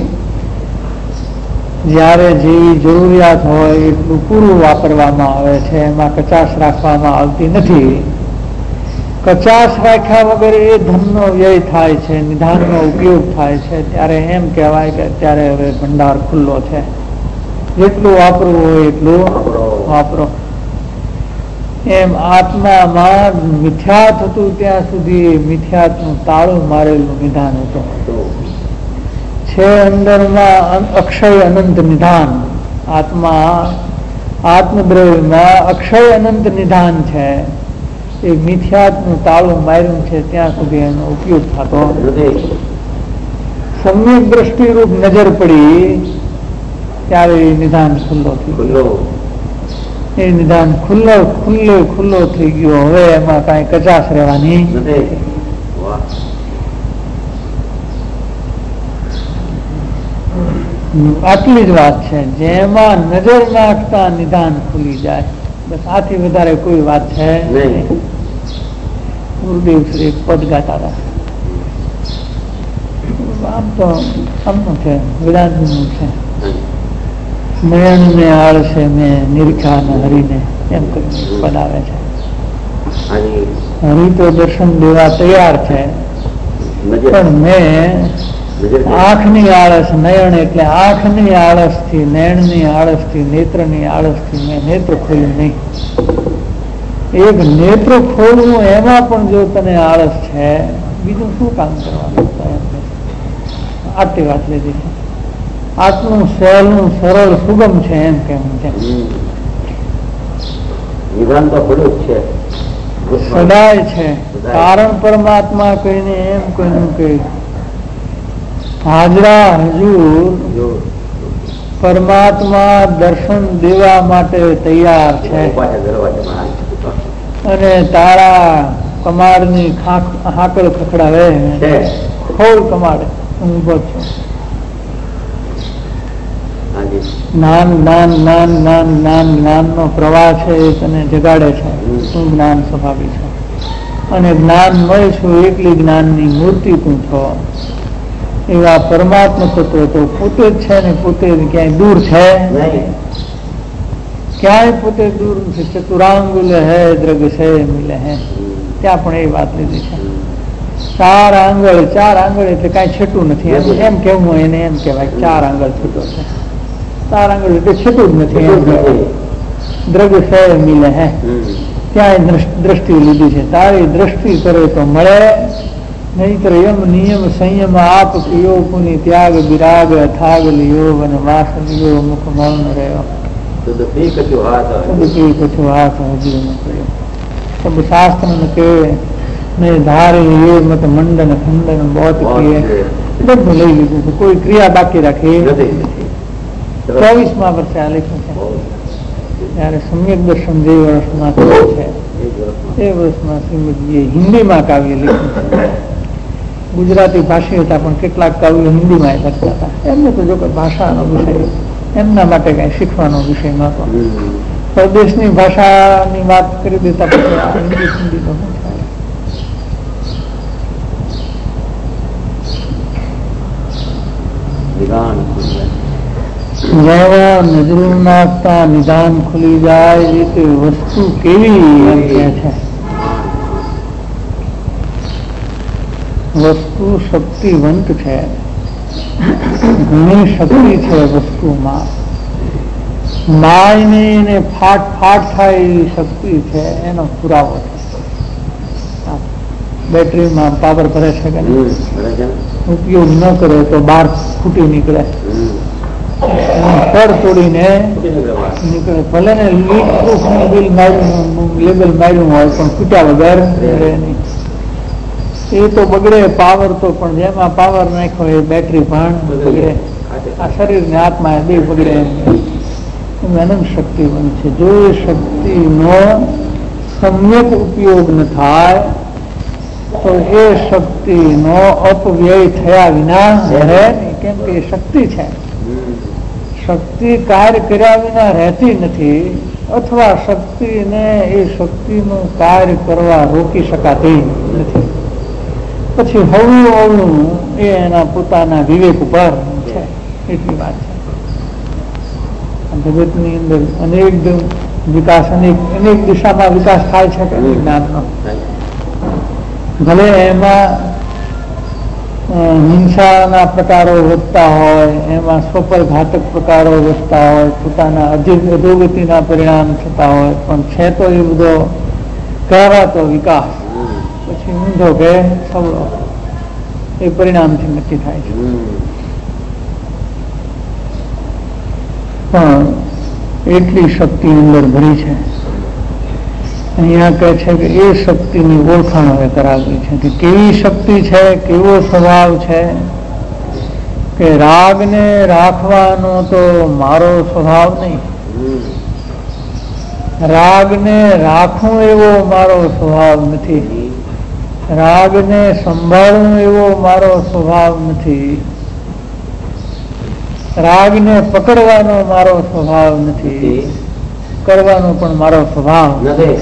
જ્યારે જેવી જરૂરિયાત હોય એટલું પૂરું વાપરવામાં આવે છે, એમાં કચાશ રાખવામાં આવતી નથી. કચાશ રાખ્યા વગર એ ધનનો વ્યય થાય છે, નિધાનનો ઉપયોગ થાય છે, ત્યારે એમ કહેવાય કે અત્યારે હવે ભંડાર ખુલ્લો છે. જેટલું વાપરવું હોય એટલું વાપરો. એમ આત્મામાં મિથ્યાત હતું ત્યાં સુધી મિથ્યાતનું તાળું મારેલું નિધાન હતું. છે અંદરમાં અક્ષય અનંત નિધાન. આત્મા આત્મદ્રવ્યમાં અક્ષય અનંત નિધાન છે. એ મિથ્યાતનું તાળું માર્યું છે ત્યાં સુધી એનો ઉપયોગ થતો. સમ્યક દ્રષ્ટિરૂપ નજર પડી ત્યારે એ નિધાન ખુલ્લો થઈ ગયો. એ નિધાન ખુલ્લો ખુલ્લો ખુલ્લો થઈ ગયો. હવે એમાં કઈ કચાશ રહેવાની આટલી જ વાત છે. જેમાં નજર નાખતા નિધાન ખુલી જાય, બસ આથી વધારે કોઈ વાત છે નહીં. ગુરુદેવ શ્રી પદ ગાતા હતા. આમ તો આમનું છે, વેદાંતનું છે. નયન ને આળસે મેં નિરખા ને હરીને એમ કરીને પદ આવે છે. હરી તો દર્શન દેવા તૈયાર છે, પણ મેં આંખની આળસ, નયન એટલે આંખની આળસ થી, નયનની આળસ થી, નેત્રની આળસ થી મેં નેત્ર ખોલ્યું નહીં. એક નેત્ર ખોલવું એમાં પણ જો તને આળસ છે, બીજું શું કામ કરવાનું? આટલી વાત લીધી છે. આટલું સહેલું સરળ સુગમ છે એમ કેવું છે. સદાય છે કારણ પરમાત્મા કહીને એમ કોઈનું કહી હાજરા હજુર પરમાત્મા દર્શન દેવા માટે તૈયાર છે. અને તારા કમાડની હાકળ ખખડાવે, ખોલ કમાડે, હું ઉભો છું. જ્ઞાન જ્ઞાન જ્ઞાન જ્ઞાન જ્ઞાન જ્ઞાનનો પ્રવાહ છે એ તને જગાડે છે. શું જ્ઞાન સ્વભાવી છે અને જ્ઞાનમય છું, એકલી જ્ઞાનની મૂર્તિ તું છો. એવા પરમાત્મા તત્વ તો પોતે જ છે ને પોતે ક્યાંય દૂર છે? ક્યાંય પોતે દૂર નથી. ચતુરાંગુલ હે દ્રગ છે મિલે હે, ત્યાં પણ એ વાત લીધી છે. ચાર આંગળ, ચાર આંગળ એટલે કઈ છેટું નથી એમ કેવું હોય એને એમ કહેવાય ચાર આંગળ છૂટો છે. ચાર આંગળ એટલે છેટું જ નથી એમ કહેવાય. દ્રગ છે મિલે હે, ત્યાં દ્રષ્ટિ લીધી છે. તારી દ્રષ્ટિ કરે તો મળે, નહીતર યમ નિયમ સંયમ આપ પિયો પુનિ ત્યાગ વિરાગ અથાગ લિયો વનવાસ લિયો મુખ મૌન રહ્યો. सब शास्त्र के ने धारे ये मत मंडन खंडन बहुत किए, બધું લઈ લીધું છે. કોઈ ક્રિયા બાકી રાખી ચોવીસ માં વર્ષે આ લખ્યું છે. ત્યારે સમ્યક દર્શન જે વર્ષમાં થયું છે એ વર્ષમાં શ્રીમદજીએ હિન્દીમાં કાવ્ય લખ્યું છે. ગુજરાતી ભાષી હતા પણ કેટલાક કાવ્યો હિન્દીમાં લખતા હતા. એમને તો જો કે ભાષાનો વિષય એમના માટે કઈ શીખવાનો વિષય નહોતો. પરદેશની ભાષાની વાત કરી દેતા પછી હિન્દી હિન્દી તો શું થાય? જેવા નજરો નાખતા નિદાન ખુલી જાય એ તે વસ્તુ કેવી એમ કે છે. વસ્તુ શક્તિવંત છે, ઘણી શક્તિ છે વસ્તુમાં. માયની ને ફાટ ફાટ થાય એવી શક્તિ છે એનો પુરાવો છે. બેટરીમાં પાવર ભરે છે કે નહીં, ઉપયોગ ન કરે તો બહાર ફૂટી નીકળે, પડ તોડીને નીકળે. ભલે ને લીક પ્રૂફ બિલ માર્યું લેબલ માર્યું હોય પણ ફૂટ્યા વગર રહે નહીં. એ તો બગડે પાવર તો, પણ જેમાં પાવર નાખ્યો એ બેટરી પણ બગડે. આ શરીર ને આત્મા બે બગડે. અનંત શક્તિ બનશે. જો એ શક્તિનો સમ્યક ઉપયોગ ન થાય તો એ શક્તિનો અપવ્યય થયા વિના રહે નહીં. કેમ કે એ શક્તિ છે. શક્તિ કાર્ય કર્યા વિના રહેતી નથી, અથવા શક્તિને એ શક્તિનું કાર્ય કરવા રોકી શકાતી નથી. પછી હળવું હળવું એ એના પોતાના વિવેક ઉપર છે. એટલી વાત છે. જગતની અંદર અનેક વિકાસ અનેક અનેક દિશામાં વિકાસ થાય છે કે જ્ઞાનનો. ભલે એમાં હિંસાના પ્રકારો વધતા હોય, એમાં સ્વપર ઘાતક પ્રકારો વધતા હોય, પોતાના અધોગતિના પરિણામ થતા હોય, પણ છે તો એ બધો કહેવાતો વિકાસ પછી ઊંધો કે સવળો એ પરિણામથી નક્કી થાય છે. પણ એટલી શક્તિ અંદર ભરી છે. અહીંયા કહે છે કે એ શક્તિની ઓળખાણ હવે કરાવી છે કે કેવી શક્તિ છે, કેવો સ્વભાવ છે. કે રાગને રાખવાનો તો મારો સ્વભાવ નહીં, રાગને રાખવું એવો મારો સ્વભાવ નથી, રાગને સંભાળવું એવો મારો સ્વભાવ નથી, રાગને પકડવાનો મારો સ્વભાવ નથી, કરવાનો પણ મારો સ્વભાવ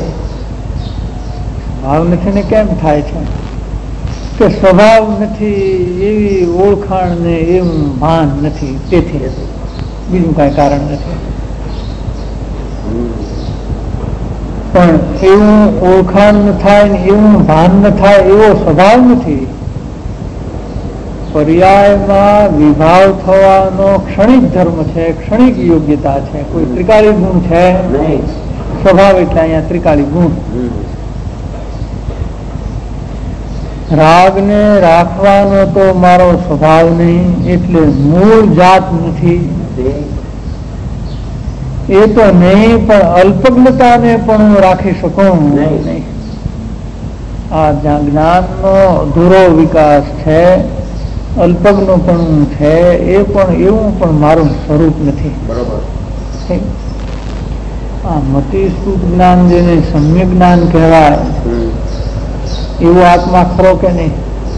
સ્વભાવ નથી. ને કેમ થાય છે કે સ્વભાવ નથી એવી ઓળખાણ ને એવું ભાન નથી, તેથી બીજું કઈ કારણ નથી. પણ એવું ઓળખાણ ન થાય ને એવું ભાન ન થાય એવો સ્વભાવ નથી. પર્યાયમાં વિભાવ થવાનો ક્ષણિક ધર્મ છે, ક્ષણિક યોગ્યતા છે. કોઈ ત્રિકાળી ગુણ છે સ્વભાવ, એટલે અહીંયા ત્રિકાળી ગુણ. રાગને રાખવાનો તો મારો સ્વભાવ નહીં, એટલે મૂળ જાત નથી એ તો નહીં, પણ અલ્પજ્ઞતાને પણ હું રાખી શકું નહીં. આ જ્ઞાનનો અધૂરો વિકાસ છે, અલ્પજ્ઞ પણ છે, એ પણ એવું પણ મારું સ્વરૂપ નથી. આ મતિસ્ફૂટ જ્ઞાન જેને સમ્યક જ્ઞાન કહેવાય એવો આત્મા ખરો કે નહીં?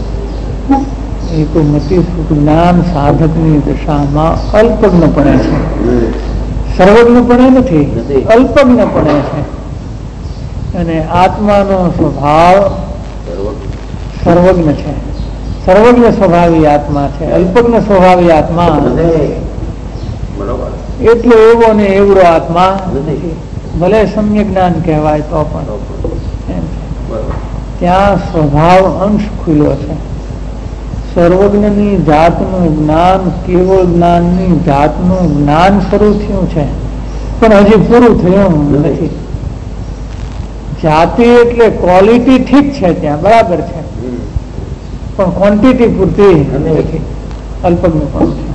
એ કોઈ મતિસ્ફૂટ જ્ઞાન સાધકની દશામાં અલ્પજ્ઞપણે છે, સર્વજ્ઞપણે નથી, અલ્પજ્ઞપણે છે. અને આત્માનો સ્વભાવ સર્વજ્ઞ છે, સર્વજ્ઞ સ્વભાવી આત્મા છે, અલ્પજ્ઞ સ્વભાવી આત્મા એટલો એવો ને એવડો આત્મા નથી. ભલે સમ્યક જ્ઞાન કહેવાય તો પણ ત્યાં સ્વભાવ અંશ ખુલ્યો છે. સર્વજ્ઞની જાતનું જ્ઞાન કેવળ જ્ઞાનની જાતનું જ્ઞાન શરૂ થયું છે, પણ હજી પૂરું થયું નથી. જાતિ એટલે ક્વોલિટી ઠીક છે, ત્યાં બરાબર છે, પણ ક્વોન્ટિટી પૂરતી નથી. અલ્પજ્ઞ પણ છે.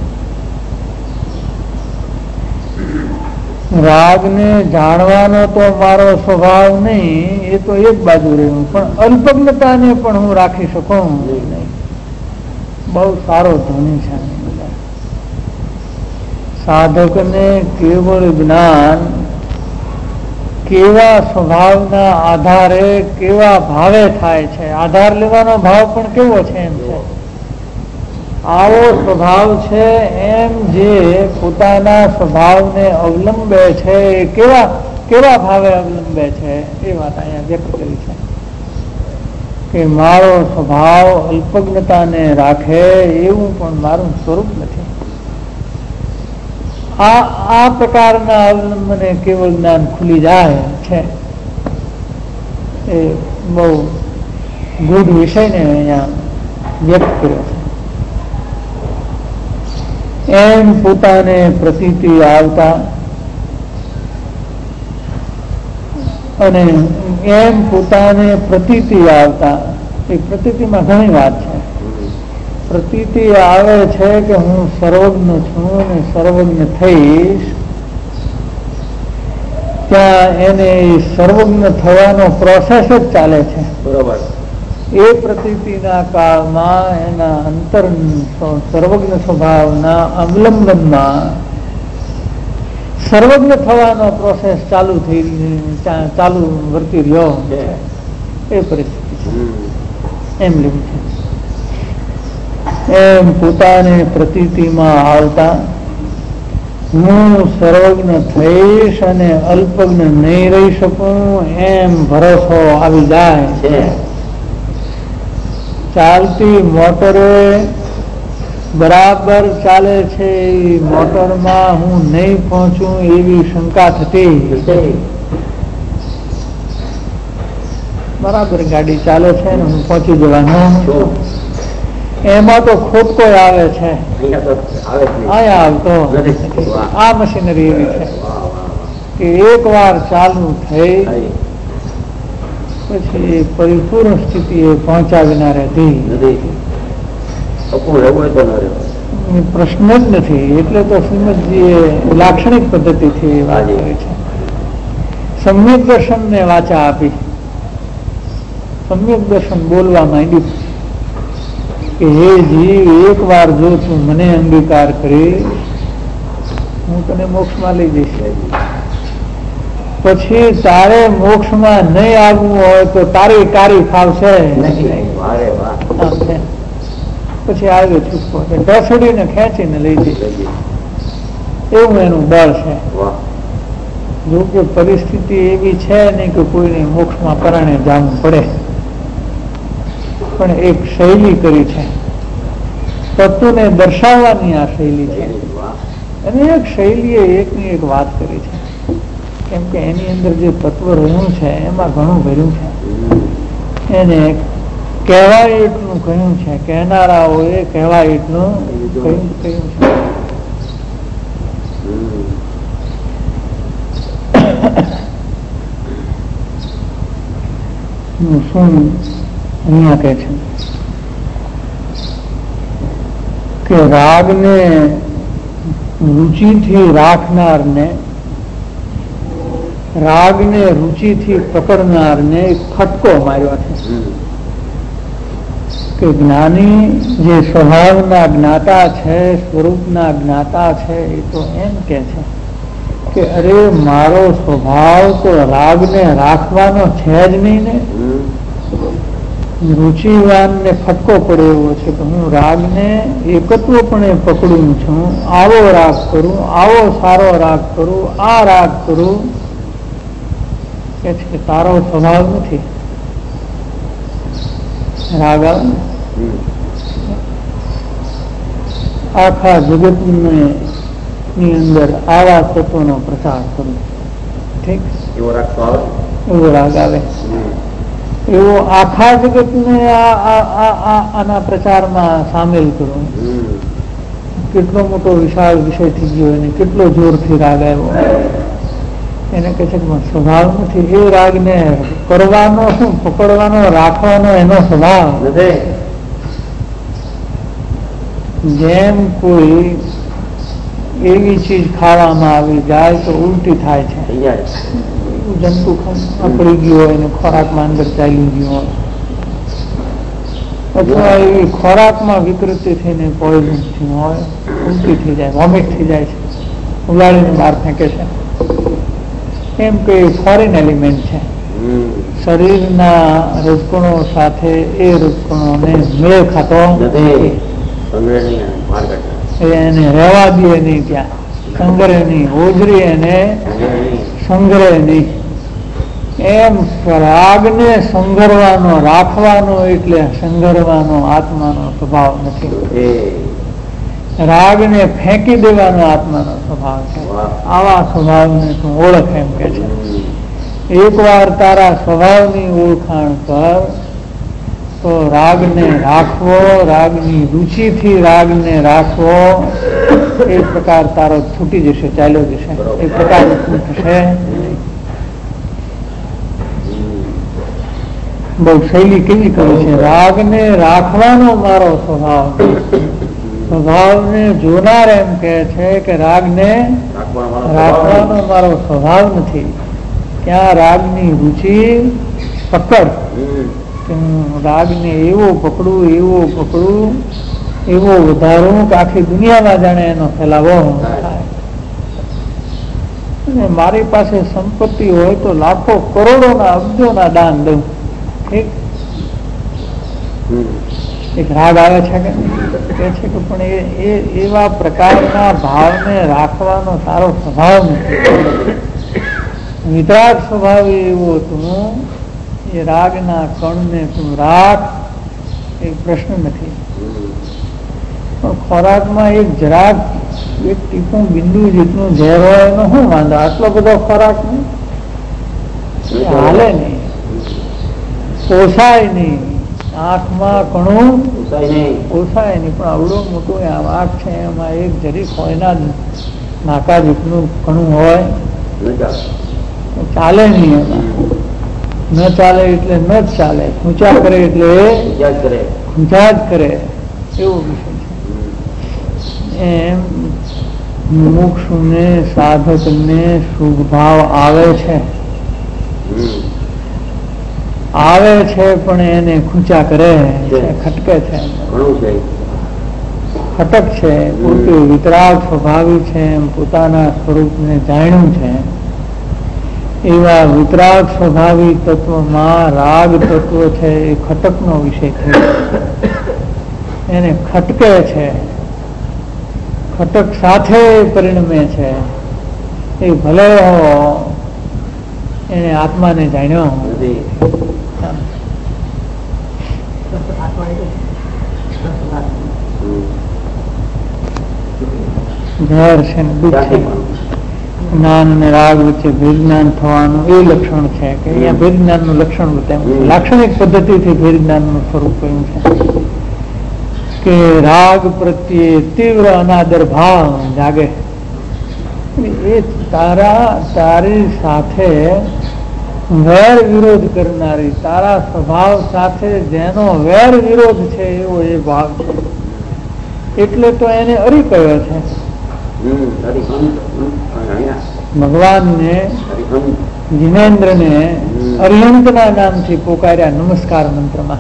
રાગને જાણવાનો તો મારો સ્વભાવ નહીં, એ તો એક બાજુ રહ્યું, પણ અલ્પજ્ઞતાને પણ હું રાખી શકું નહીં. બહુ સારો ધ્વનિ છે. સાધકને કેવળ જ્ઞાન કેવા સ્વભાવના આધારે કેવા ભાવે થાય છે, આધાર લેવાનો ભાવ પણ કેવો છે એમ છે. આવો સ્વભાવ છે એમ જે પોતાના સ્વભાવને અવલંબે છે એ કેવા કેવા ભાવે અવલંબે છે એ વાત અહીંયા વ્યક્ત કરી છે કે મારો સ્વભાવ અલ્પજ્ઞતાને રાખે એવું પણ મારું સ્વરૂપ નથી. આ આ પ્રકારના અવલંબને કેવળ જ્ઞાન ખુલી જાય છે. એ બહુ ગૂઢ વિષયને અહીંયા વ્યક્ત કર્યો છે. એમ પોતાને પ્રતીતિ આવતા અને એમ પોતાને પ્રતીતિ આવતા, એ પ્રતીતિમાં ઘણી વાત છે. પ્રતીતિ આવે છે કે હું સર્વજ્ઞ છું અને સર્વજ્ઞ થઈશ, ત્યાં એને સર્વજ્ઞ થવાનો પ્રોસેસ જ ચાલે છે. બરોબર. એ પ્રતીતિના કાળમાં એના અંતર સર્વજ્ઞ સ્વભાવના અવલંબનમાં સર્વજ્ઞ થવાનો પ્રોસેસ ચાલુ થઈ ચાલુ વર્તી રહ્યો એ પરિસ્થિતિ છે. એમ લેવું છે. એમ પોતાને પ્રતીતિમાં આવતા હું સર્વજ્ઞ થઈશ અને અલ્પજ્ઞ નહીં રહી શકું એમ ભરોસો આવી જાય છે. ચાલતી મોટરે બરાબર ચાલે છે, એ મોટરમાં હું નહીં પહોંચું એવી શંકા થતી. બરાબર ગાડી ચાલે છે ને હું પહોંચી જવાનો, એમાં તો ખોટકો આવે છે. અહીંયા આવતો આ મશીનરી એવી છે કે એક વાર ચાલુ થઈ પછી પરિપૂર્ણ સ્થિતિ એ પહોંચાવી રહેતી પ્રશ્ન જ નથી. એટલે તો શ્રીમદજીએ લાક્ષણિક પદ્ધતિથી વાત કરી છે. સમ્યક દર્શન ને વાચા આપી, સમ્યક દર્શન બોલવા માંડ્યું કે હે જીવ, એક વાર જો તું મને અંગીકાર કરીશ હું તને મોક્ષમાં લઈ જઈશ. પછી તારે મોક્ષમાં નહીં આવવું હોય તો તારી કારી ફાવશે પછી આવ્યો છૂટકો ઢસડીને ખેંચીને લઈ જઈશ, એવું એનું બળ છે. જો કે પરિસ્થિતિ એવી છે નહીં કે કોઈને મોક્ષમાં પરાણે જવું પડે, પણ એક શૈલી કરી છે, તત્વને દર્શાવવાની આ શૈલી છે. અને એક શૈલીએ એકની એક વાત કરી છે, કેમ કે એની અંદર જે તત્વ રહ્યું છે એમાં ઘણું ભર્યું છે. એને કહેવાય એટલું કહ્યું છે, કહેનારાઓએ કહેવાય એટલું કહ્યું કહ્યું છે. શું અહીંયા કહે છે કે રાગને રુચિથી રાખનારને, રાગને રુચિથી પકડનારને ખટકો માર્યો છે. કે જ્ઞાની જે સ્વભાવના જ્ઞાતા છે, સ્વરૂપના જ્ઞાતા છે, એ તો એમ કે છે કે અરે મારો સ્વભાવ તો રાગને રાખવાનો છે જ નહીં ને. રુચિવાનને ફટકો પડે એવો છે કે હું રાગને એકત્વપણે પકડું છું, આવો રાગ કરું, આવો સારો રાગ કરું, આ રાગ કરું, કે છે તારો સ્વભાવ નથી. રાગ આખા જગત ની અંદર આવા તત્વોનો પ્રચાર કરું, ઠીક, એવો રાગ આવે, એવો આખા જગતને આના પ્રચારમાં સામેલ કરું. કેટલો મોટો વિશાળ વિષય થઈ ગયો અને કેટલો જોરથી રાગ આવ્યો. એને કહે છે કે સ્વભાવ નથી. એ રાગને કરવાનો શું, પકડવાનો, રાખવાનો એનો સ્વભાવ. જેમ કોઈ એવી ચીજ ખાવામાં આવી જાય તો ઉલટી થાય છે, જંતુ પકડી ગયો હોય અને ખોરાકમાં અંદર ચાલી ગયો હોય, અથવા એવી ખોરાકમાં વિકૃતિ થઈને પોઈઝન થયું હોય, ઉલટી થઈ જાય, વોમિટ થઈ જાય છે, ઉલાડીને બહાર ફેંકે છે. એમ કે ફોરેન એલિમેન્ટ છે. શરીરના રજકણો સાથે એ રજકણોને મેળ ખાતો નથી, એને રહેવા દે નહીં, ત્યાં સંગ્રહ નહીં, ઓજરી એને સંગ્રહ નહીં. એમ રાગને સંગરવાનો, રાખવાનો એટલે સંગરવાનો આત્માનો સ્વભાવ નથી. રાગને ફેંકી દેવાનો આત્માનો સ્વભાવ છે. આવા સ્વભાવને તું ઓળખ, એમ કે છે. એક વાર તારા સ્વભાવની ઓળખાણ કર તો રાગને રાખવો, રાગની રુચિથી રાગને રાખવો, એ પ્રકાર તારો છૂટી જશે, ચાલ્યો જશે. એ પ્રકાર થશે. બહુ શૈલી કેવી કરી છે, રાગને રાખવાનો મારો સ્વભાવ, સ્વભાવને જોનાર એમ કે છે કે રાગને રાખવાનો મારો સ્વભાવ નથી. ક્યાં રાગની રુચિ પકડ કે હું રાગને એવો પકડું એવો પકડું એવો વધારું કે આખી દુનિયામાં જાણે એનો ફેલાવો થાય. અને મારી પાસે સંપત્તિ હોય તો લાખો કરોડોના અબજોના દાન દઉં. ઠીક, એક રાગ આવે છે કે કે છે કે પણ એ એવા પ્રકારના ભાવને રાખવાનો સારો સ્વભાવ નથી. વિતરાગ સ્વભાવ એવો તું એ રાગના કણને તું રાખ એ પ્રશ્ન નથી. પણ ખોરાકમાં એક જરાક એક ટીપું બિંદુ જેટલું ઝેર હોય એનો શું વાંધો? આટલો બધો ખોરાક નહીં, હાલે નહીં, પોસાય નહીં. આંખમાં કણું પોસાય નહીં, પણ આવડું મોટું આમ આંખ છે એમાં એક જરીક હોય ના નાકા જેટલું કણું હોય ચાલે નહીં. એમાં ન ચાલે એટલે ન જ ચાલે, ખૂંચા કરે એટલે ખૂંચા જ કરે, એવો વિષય છે. એમ મુમુક્ષુને સાધકને શુભ ભાવ આવે છે આવે છે પણ એને ખૂંચા કરે છે, ખટકે છે, ખટક છે. પોતે વિતરાગ સ્વભાવી છે, એમ પોતાના સ્વરૂપને જાણ્યું છે. એવા વિતરાગ સ્વભાવી તત્વમાં રાગ તત્વ છે એ ખટકનો વિષય થયો, એને ખટકે છે, ખટક સાથે પરિણમે છે. એ ભલે હો એને આત્માને જાણ્યો ઘર છે ને દુઃખ છે. જ્ઞાન અને રાગ વચ્ચે ભેદ જ્ઞાન થવાનું એ લક્ષણ છે કે અહીંયા ભેદ જ્ઞાન નું લક્ષણ બતાવ્યું. લાક્ષણિક પદ્ધતિથી ભેદ જ્ઞાન નું સ્વરૂપ કહ્યું છે કે રાગ પ્રત્યે તીવ્ર અનાદર ભાવ જાગે. એ તારા તારી સાથે વેર વિરોધ કરનારી, તારા સ્વભાવ સાથે જેનો વેર વિરોધ છે એવો એ ભાવ છે. એટલે તો એને અરી કહ્યો છે. ભગવાનને જીનેન્દ્રને અરિહંતના નામથી પોકાર્યા નમસ્કાર મંત્રમાં.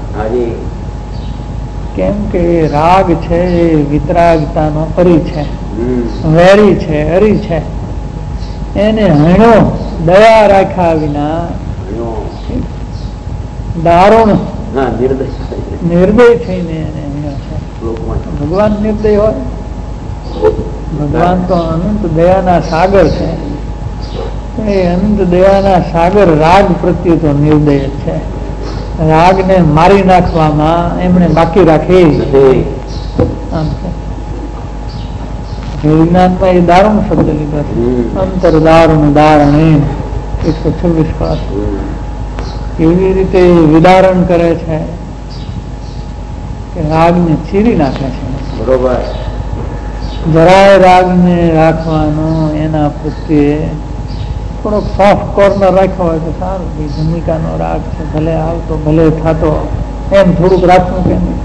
કેમ કે રાગ છે એ વિતરાગતાનો અરી છે, વેરી છે, અરી છે. એને હણો દયા રાખ્યા વિના દારૂણ નિર્દય થઈને એને હણ્યો છે. ભગવાન નિર્દય હોય? ભગવાન તો અનંત દયાના સાગર છે, પણ એ અનંત દયાના સાગર રાગ પ્રત્યે તો નિર્દય છે. રાગને મારી નાખવામાં એમણે બાકી રાખી. આમ છે વિજ્ઞાનમાં એ દારૂણ શબ્દ લીધો છે. અંતર દારૂણ દારણે એકસો છવ્વીસ ક્લાસ એવી રીતે વિદારણ કરે છે કે રાગને ચીરી નાખે છે. બરોબર. જરાય રાગને રાખવાનો એના પ્રત્યે થોડોક સોફ્ટ કોર્નર રાખ્યો હોય તો સારું. ભૂમિકાનો રાગ છે, ભલે આવતો ભલે થતો, એમ થોડુંક રાખવું કે નહીં.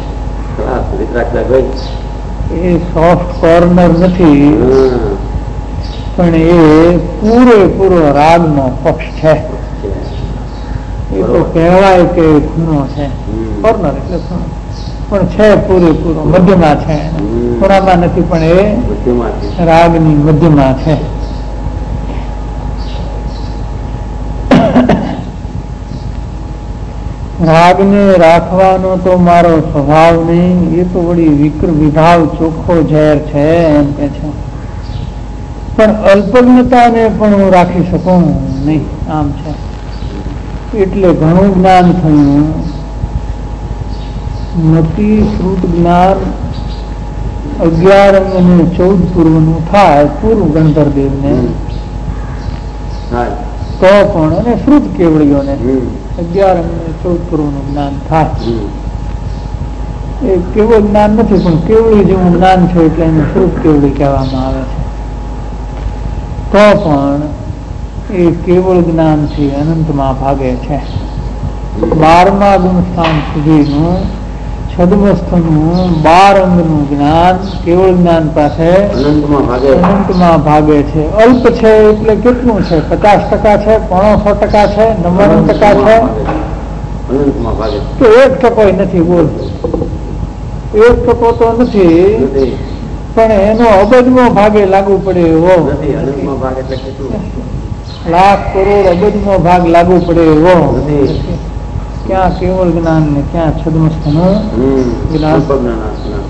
એ સોફ્ટ કોર્નર નથી, પણ એ પૂરેપૂરો રાગનો પક્ષ છે. એ તો કહેવાય કે ખૂણો છે, કોર્નર એટલે ખૂણો, પણ છે પૂરેપૂરો મધ્યમાં છે. ખૂણામાં નથી, પણ એ રાગની મધ્યમાં છે. રાગને રાખવાનો તો મારો સ્વભાવ નહીં, એ તો વળી વિકૃ વિભાવ ચોખ્ખો ઝેર છે એમ કે છે. પણ અલ્પજ્ઞતાને પણ હું રાખી શકું નહીં, આમ છે. એટલે ઘણું જ્ઞાન થયું. મતિ શ્રુત જ્ઞાન અગિયાર અને ચૌદ પૂર્વનું થાય પૂર્વ ગંધર્વદેવને તો પણ, અને શ્રુત કેવળીઓને અગિયાર અને ચૌદ પૂર્વનું જ્ઞાન થાય. એ કેવળ જ્ઞાન નથી, પણ કેવળી જેવું જ્ઞાન છે એટલે એને શ્રુત કેવળી કહેવામાં આવે છે. તો પણ એ કેવળ જ્ઞાનથી અનંતમાં ભાગે છે. બારમા ગુણ સ્થાન સુધીનું છદ્મસ્થનું બાર અંગનું જ્ઞાન કેવળ જ્ઞાન પાસે અનંતમાં ભાગે અનંતમાં ભાગે છે. અલ્પ છે એટલે કેટલું છે? પચાસ ટકા છે, પોણો ટકા છે, નવ્વાણું ટકા છે અનંતમાં ભાગે કે એક ટકો નથી? બોલ, એક ટકો તો નથી, નથી પણ એનો અબજમાં ભાગે લાગુ પડે એવો નથી અનંતમાં ભાગ એટલે કેટલું? લાખ કરોડ અબજનો ભાગ લાગુ પડે એવો નથી. ક્યાં કેવળ જ્ઞાન ને ક્યાં છદ્મસ્થનું હમ જ્ઞાન. અલ્પજ્ઞાન જ્ઞાન.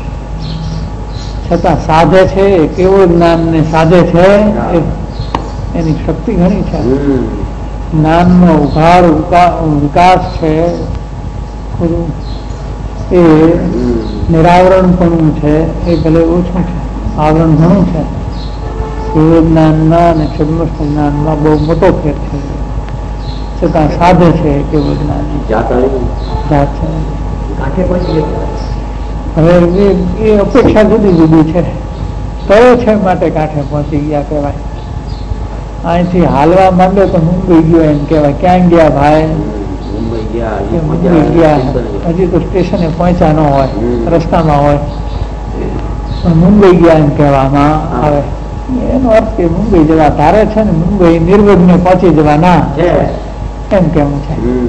છતાં સાધે છે કેવળ જ્ઞાન ને સાધે છે એ- એની શક્તિ ઘણી છે. હમ જ્ઞાનનો ઉઘાડ ઉકા- વિકાસ છે ખરું. એ હમ નિરાવરણપણું છે એ ભલે ઓછું છે, આવરણ ઘણું છે. કેવળ જ્ઞાનમાં અને છદ્મસ્થ જ્ઞાનમાં બહુ મોટો ફેર છે, છતાં સાધે છે કેવળ જ્ઞાન જાત આવી જાત છે. કાંઠે પહોંચી હવે એ- એ અપેક્ષા જુદી જુદી છે. કયો છે માટે કાંઠે પહોંચી ગયા કહેવાય. અહીંથી હાલવા માંડે તો મુંબઈ ગયો એમ કહેવાય. ક્યાં ગયા ભાઈ? મુંબઈ ગયા કે હજી મુંબઈ પહોંચ્યા ગયા, સ્ટેશને. હજી તો સ્ટેશને પહોંચ્યા ન હોય, હમ. રસ્તામાં હોય, પણ મુંબઈ ગયા એમ કહેવામાં આવે. એનો અર્થ કે મુંબઈ જવા ધારે છે ને મુંબઈ નિર્વિઘ્ને પહોંચી જવાના છે એમ કેવું છે. હમ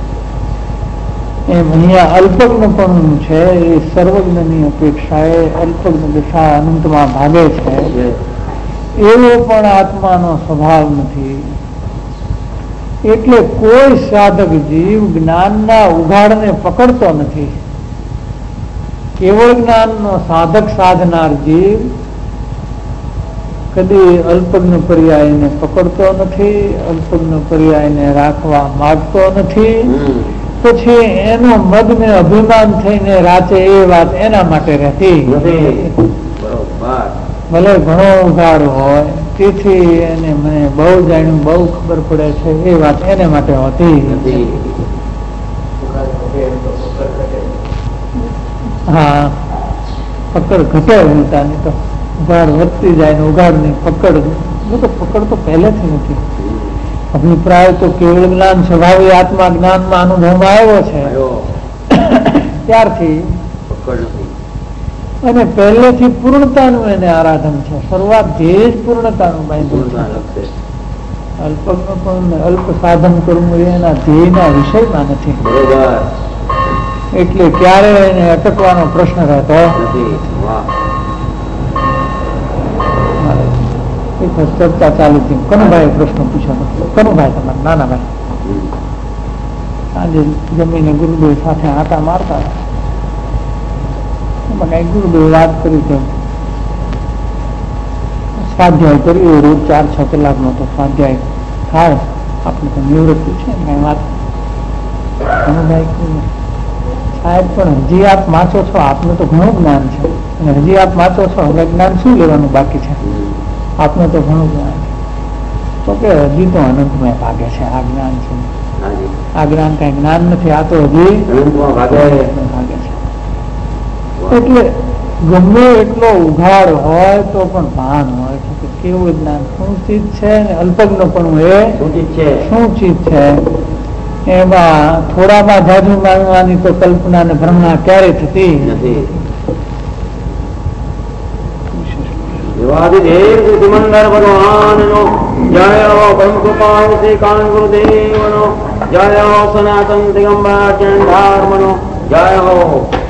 એમ અહીંયા અલ્પજ્ઞપણું છે એ સર્વજ્ઞની અપેક્ષાએ અલ્પજ્ઞ દશા અનંતમાં ભાગે છે છે. એવો પણ આત્માનો સ્વભાવ નથી. એટલે કોઈ સાધક જીવ જ્ઞાનના ઉઘાડને પકડતો નથી. કેવળ જ્ઞાનનો સાધક સાધનાર જીવ કદી અલ્પજ્ઞ પર્યાયને પકડતો નથી, અલ્પજ્ઞ પર્યાયને રાખવા માંગતો નથી. હમ પછી એનો મદને અભિમાન થઈને રાચે એ વાત એના માટે રહેતી નથી. બરોબર ભલે ઘણો ઉઘાડ હોય, તેથી એને મને બહુ જાણ્યું, બહુ ખબર પડે છે એ વાત એને માટે હોતી નથી. હા, પકડ ઘટે ઉલટાની તો ઉઘાડ વધતી જાય ને ઉઘાડ ની પકડ એ તો પકડ તો પહેલેથી નથી. અભિપ્રાય તો કેવળ જ્ઞાન સ્વભાવી આત્મા જ્ઞાનમાં અનુભવમાં આવ્યો છે આવ્યો ત્યારથી, પકડ નથી. અને પહેલેથી પૂર્ણતાનું એને આરાધન છે. શરૂઆતથી જ પૂર્ણતાનું બાંધ્યું પૂર્ણતા છે. લખશે. અલ્પજ્ઞ પણ અલ્પ સાધન કરવું એ એના ધ્યેયના વિષયમાં નથી. બરોબર એટલે ક્યારે એને અટકવાનો પ્રશ્ન રહેતો નથી. વાહ એક વખત ચર્ચા ચાલુ થઈ. કનુભાઈ પ્રશ્ન પૂછ્યો હતો. કનુભાઈ તમારા નાના ભાઈ હમ સાંજે જમીને ગુરુદેવ સાથે આટા મારતા હતા. એમાં કઈ ગુરુદેવ વાત કરી તો સ્વાધ્યાય કર્યું રોજ ચાર છ કલાકનો તો સ્વાધ્યાય થાય. આપણે તો નિવૃત્તિ છે ને કઈ વાત. કનુભાઈ કહ્યું, સાહેબ પણ હજી આપ વાંચો છો, આપને તો ઘણું જ્ઞાન છે, અને હજી આપ વાંચો છો, હવે જ્ઞાન શું લેવાનું બાકી છે? હમ આપને તો ઘણું જ્ઞાન છે. તો કે હજી તો અનંતમય ભાગે છે આ જ્ઞાન છે. હાજી આ જ્ઞાન કઈ જ્ઞાન નથી, આ તો હજી અનંતમાં ભાગે અનંતમય ભાગે છે. એટલે ગમે એટલો ઉઘાડ હોય તો પણ ભાન હોય છે કે કેવું જ્ઞાન શું ચીજ છે, ને અલ્પજ્ઞ પણ એ સૂચિત છે. શું ચીજ છે. એમાં થોડામાં જાજુ માનવાની તો કલ્પના ને ભ્રમણા ક્યારે થતી નથી. દેવાદિદેવ સિમંદર ભગવાનનો જય હો, પરમ કૃપાળુ શ્રી કાન ગુરુદેવનો જય હો, સનાતન દિગંબર જૈન ધર્મનો જય હો.